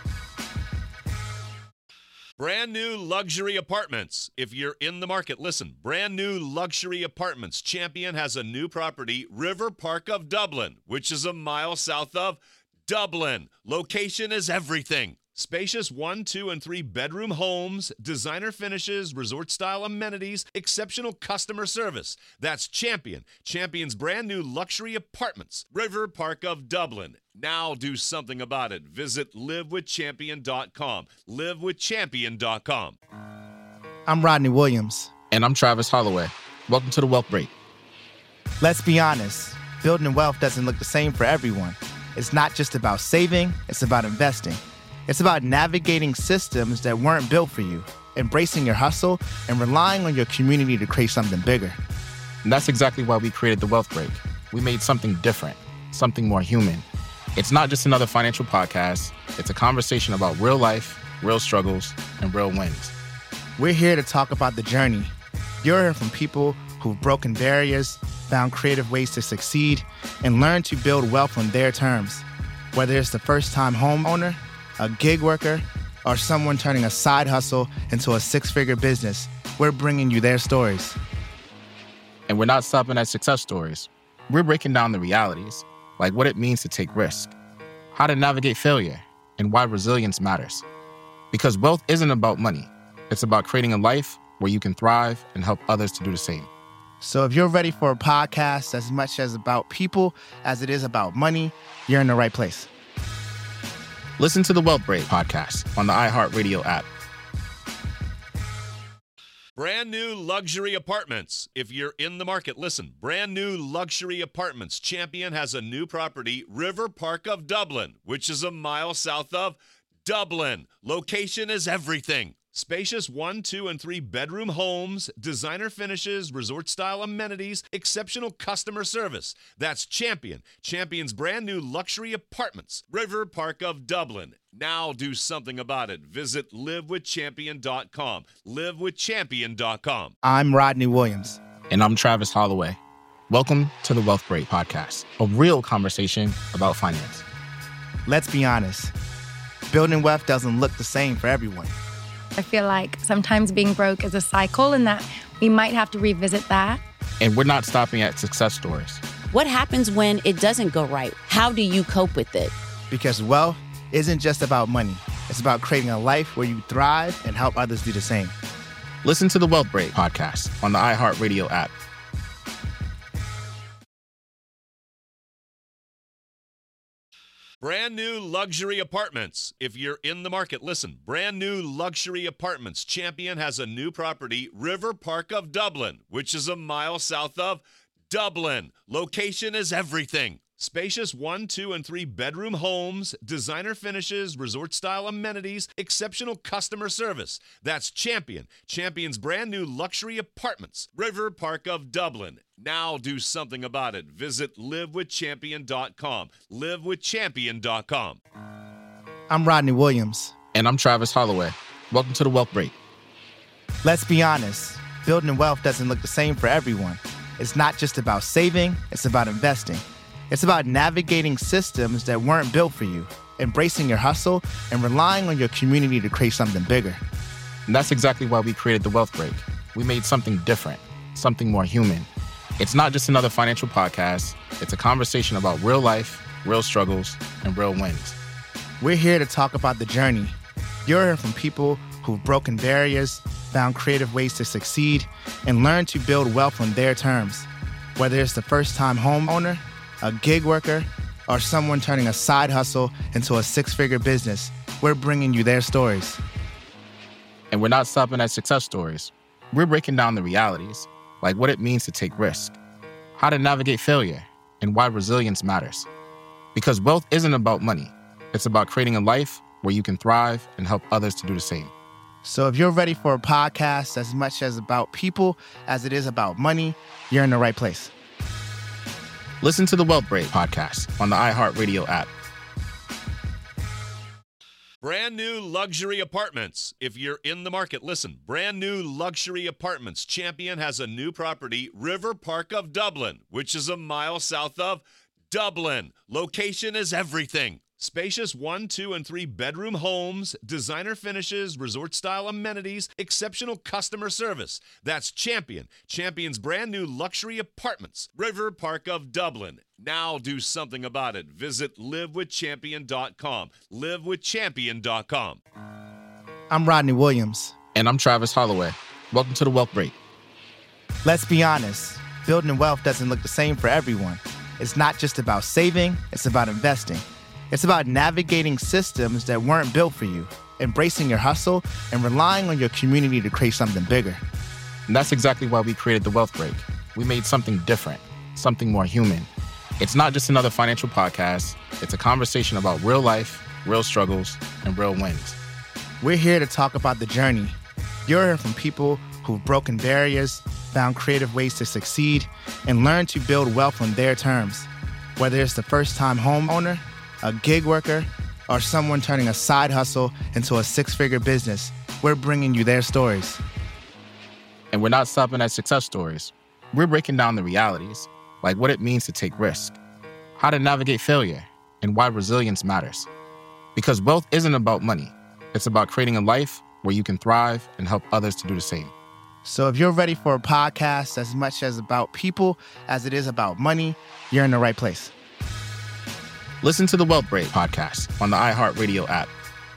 Brand new luxury apartments. If you're in the market, listen. Brand new luxury apartments. Champion has a new property, River Park of Dublin, which is a mile south of Dublin. Location is everything. Spacious one, two, and three bedroom homes, designer finishes, resort-style amenities, exceptional customer service. That's Champion. Champion's brand new luxury apartments. River Park of Dublin. Now do something about it. Visit live with champion dot com. live with champion dot com. I'm Rodney Williams. And I'm Travis Holloway. Welcome to the Wealth Break. Let's be honest. Building wealth doesn't look the same for everyone. It's not just about saving, it's about investing. It's about navigating systems that weren't built for you, embracing your hustle, and relying on your community to create something bigger. And that's exactly why we created the Wealth Break. We made something different, something more human. It's not just another financial podcast. It's a conversation about real life, real struggles, and real wins. We're here to talk about the journey. You're hearing from people who've broken barriers, found creative ways to succeed, and learned to build wealth on their terms. Whether it's the first-time homeowner, a gig worker, or someone turning a side hustle into a six-figure business, we're bringing you their stories. And we're not stopping at success stories. We're breaking down the realities, like what it means to take risk, how to navigate failure, and why resilience matters. Because wealth isn't about money. It's about creating a life where you can thrive and help others to do the same. So if you're ready for a podcast as much as about people as it is about money, you're in the right place. Listen to the Wealth Break podcast on the iHeartRadio app. Brand new luxury apartments. If you're in the market, listen. Brand new luxury apartments. Champion has a new property, River Park of Dublin, which is a mile south of Dublin. Location is everything. Spacious one, two, and three bedroom homes, designer finishes, resort-style amenities, exceptional customer service. That's Champion. Champion's brand new luxury apartments. River Park of Dublin. Now do something about it. Visit live with champion dot com. live with champion dot com. I'm Rodney Williams. And I'm Travis Holloway. Welcome to the Wealth Break podcast, a real conversation about finance. Let's be honest. Building wealth doesn't look the same for everyone. I feel like sometimes being broke is a cycle and that we might have to revisit that. And we're not stopping at success stories. What happens when it doesn't go right? How do you cope with it? Because wealth isn't just about money. It's about creating a life where you thrive and help others do the same. Listen to the Wealth Break podcast on the iHeartRadio app. Brand new luxury apartments. If you're in the market, listen. Brand new luxury apartments. Champion has a new property, River Park of Dublin, which is a mile south of Dublin. Location is everything. Spacious one, two, and three bedroom homes, designer finishes, resort-style amenities, exceptional customer service. That's Champion. Champion's brand new luxury apartments. River Park of Dublin. Now do something about it. Visit live with champion dot com. live with champion dot com. I'm Rodney Williams. And I'm Travis Holloway. Welcome to the Wealth Break. Let's be honest. Building wealth doesn't look the same for everyone. It's not just about saving, it's about investing. It's about navigating systems that weren't built for you, embracing your hustle, and relying on your community to create something bigger. And that's exactly why we created the Wealth Break. We made something different, something more human. It's not just another financial podcast. It's a conversation about real life, real struggles, and real wins. We're here to talk about the journey. You're hearing from people who've broken barriers, found creative ways to succeed, and learned to build wealth on their terms. Whether it's the first-time homeowner, a gig worker, or someone turning a side hustle into a six-figure business, we're bringing you their stories. And we're not stopping at success stories. We're breaking down the realities, like what it means to take risk, how to navigate failure, and why resilience matters. Because wealth isn't about money. It's about creating a life where you can thrive and help others to do the same. So if you're ready for a podcast as much as about people as it is about money, you're in the right place. Listen to the Wealth Break podcast on the iHeartRadio app. Brand new luxury apartments. If you're in the market, listen. Brand new luxury apartments. Champion has a new property, River Park of Dublin, which is a mile south of Dublin. Location is everything. Spacious one, two, and three bedroom homes, designer finishes, resort-style amenities, exceptional customer service. That's Champion. Champion's brand new luxury apartments, River Park of Dublin. Now do something about it. Visit live with champion dot com. live with champion dot com. I'm Rodney Williams. And I'm Travis Holloway. Welcome to The Wealth Break. Let's be honest, building wealth doesn't look the same for everyone. It's not just about saving, it's about investing. It's about navigating systems that weren't built for you, embracing your hustle, and relying on your community to create something bigger. And that's exactly why we created The Wealth Break. We made something different, something more human. It's not just another financial podcast. It's a conversation about real life, real struggles, and real wins. We're here to talk about the journey. You're hearing from people who've broken barriers, found creative ways to succeed, and learned to build wealth on their terms. Whether it's the first-time homeowner, a gig worker, or someone turning a side hustle into a six-figure business, we're bringing you their stories. And we're not stopping at success stories. We're breaking down the realities, like what it means to take risk, how to navigate failure, and why resilience matters. Because wealth isn't about money. It's about creating a life where you can thrive and help others to do the same. So if you're ready for a podcast as much as about people as it is about money, you're in the right place. Listen to the Wealth Break podcast on the iHeartRadio app.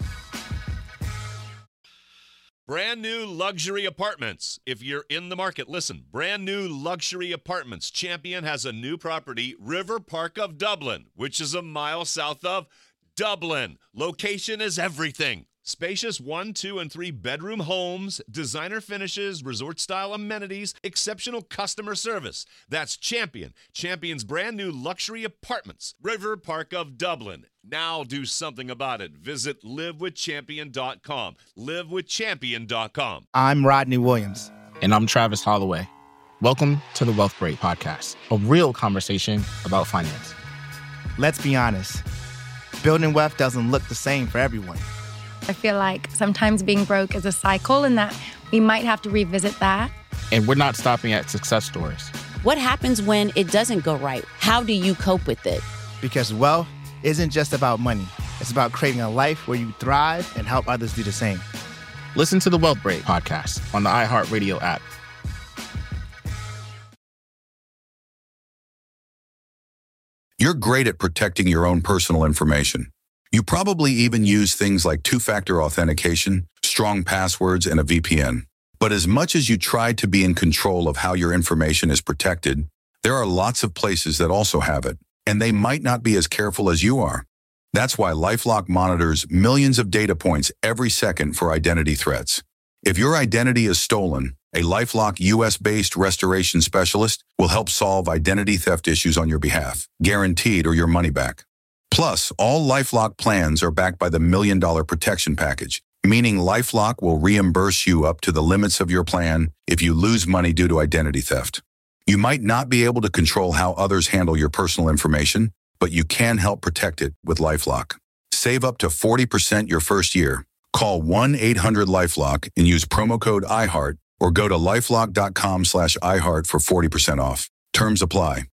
Brand new luxury apartments. If you're in the market, listen. Brand new luxury apartments. Champion has a new property, River Park of Dublin, which is a mile south of Dublin. Location is everything. Spacious one, two, and three bedroom homes, designer finishes, resort-style amenities, exceptional customer service. That's Champion. Champion's brand new luxury apartments, River Park of Dublin. Now do something about it. Visit live with champion dot com. live with champion dot com. I'm Rodney Williams. And I'm Travis Holloway. Welcome to the Wealth Break podcast, a real conversation about finance. Let's be honest, building wealth doesn't look the same for everyone. I feel like sometimes being broke is a cycle and that we might have to revisit that. And we're not stopping at success stories. What happens when it doesn't go right? How do you cope with it? Because wealth isn't just about money. It's about creating a life where you thrive and help others do the same. Listen to the Wealth Break podcast on the iHeartRadio app. You're great at protecting your own personal information. You probably even use things like two-factor authentication, strong passwords, and a V P N. But as much as you try to be in control of how your information is protected, there are lots of places that also have it, and they might not be as careful as you are. That's why LifeLock monitors millions of data points every second for identity threats. If your identity is stolen, a LifeLock U S-based restoration specialist will help solve identity theft issues on your behalf, guaranteed or your money back. Plus, all LifeLock plans are backed by the Million Dollar Protection Package, meaning LifeLock will reimburse you up to the limits of your plan if you lose money due to identity theft. You might not be able to control how others handle your personal information, but you can help protect it with LifeLock. Save up to forty percent your first year. Call one eight hundred LifeLock and use promo code iHeart or go to lifelock dot com slash iHeart for forty percent off. Terms apply.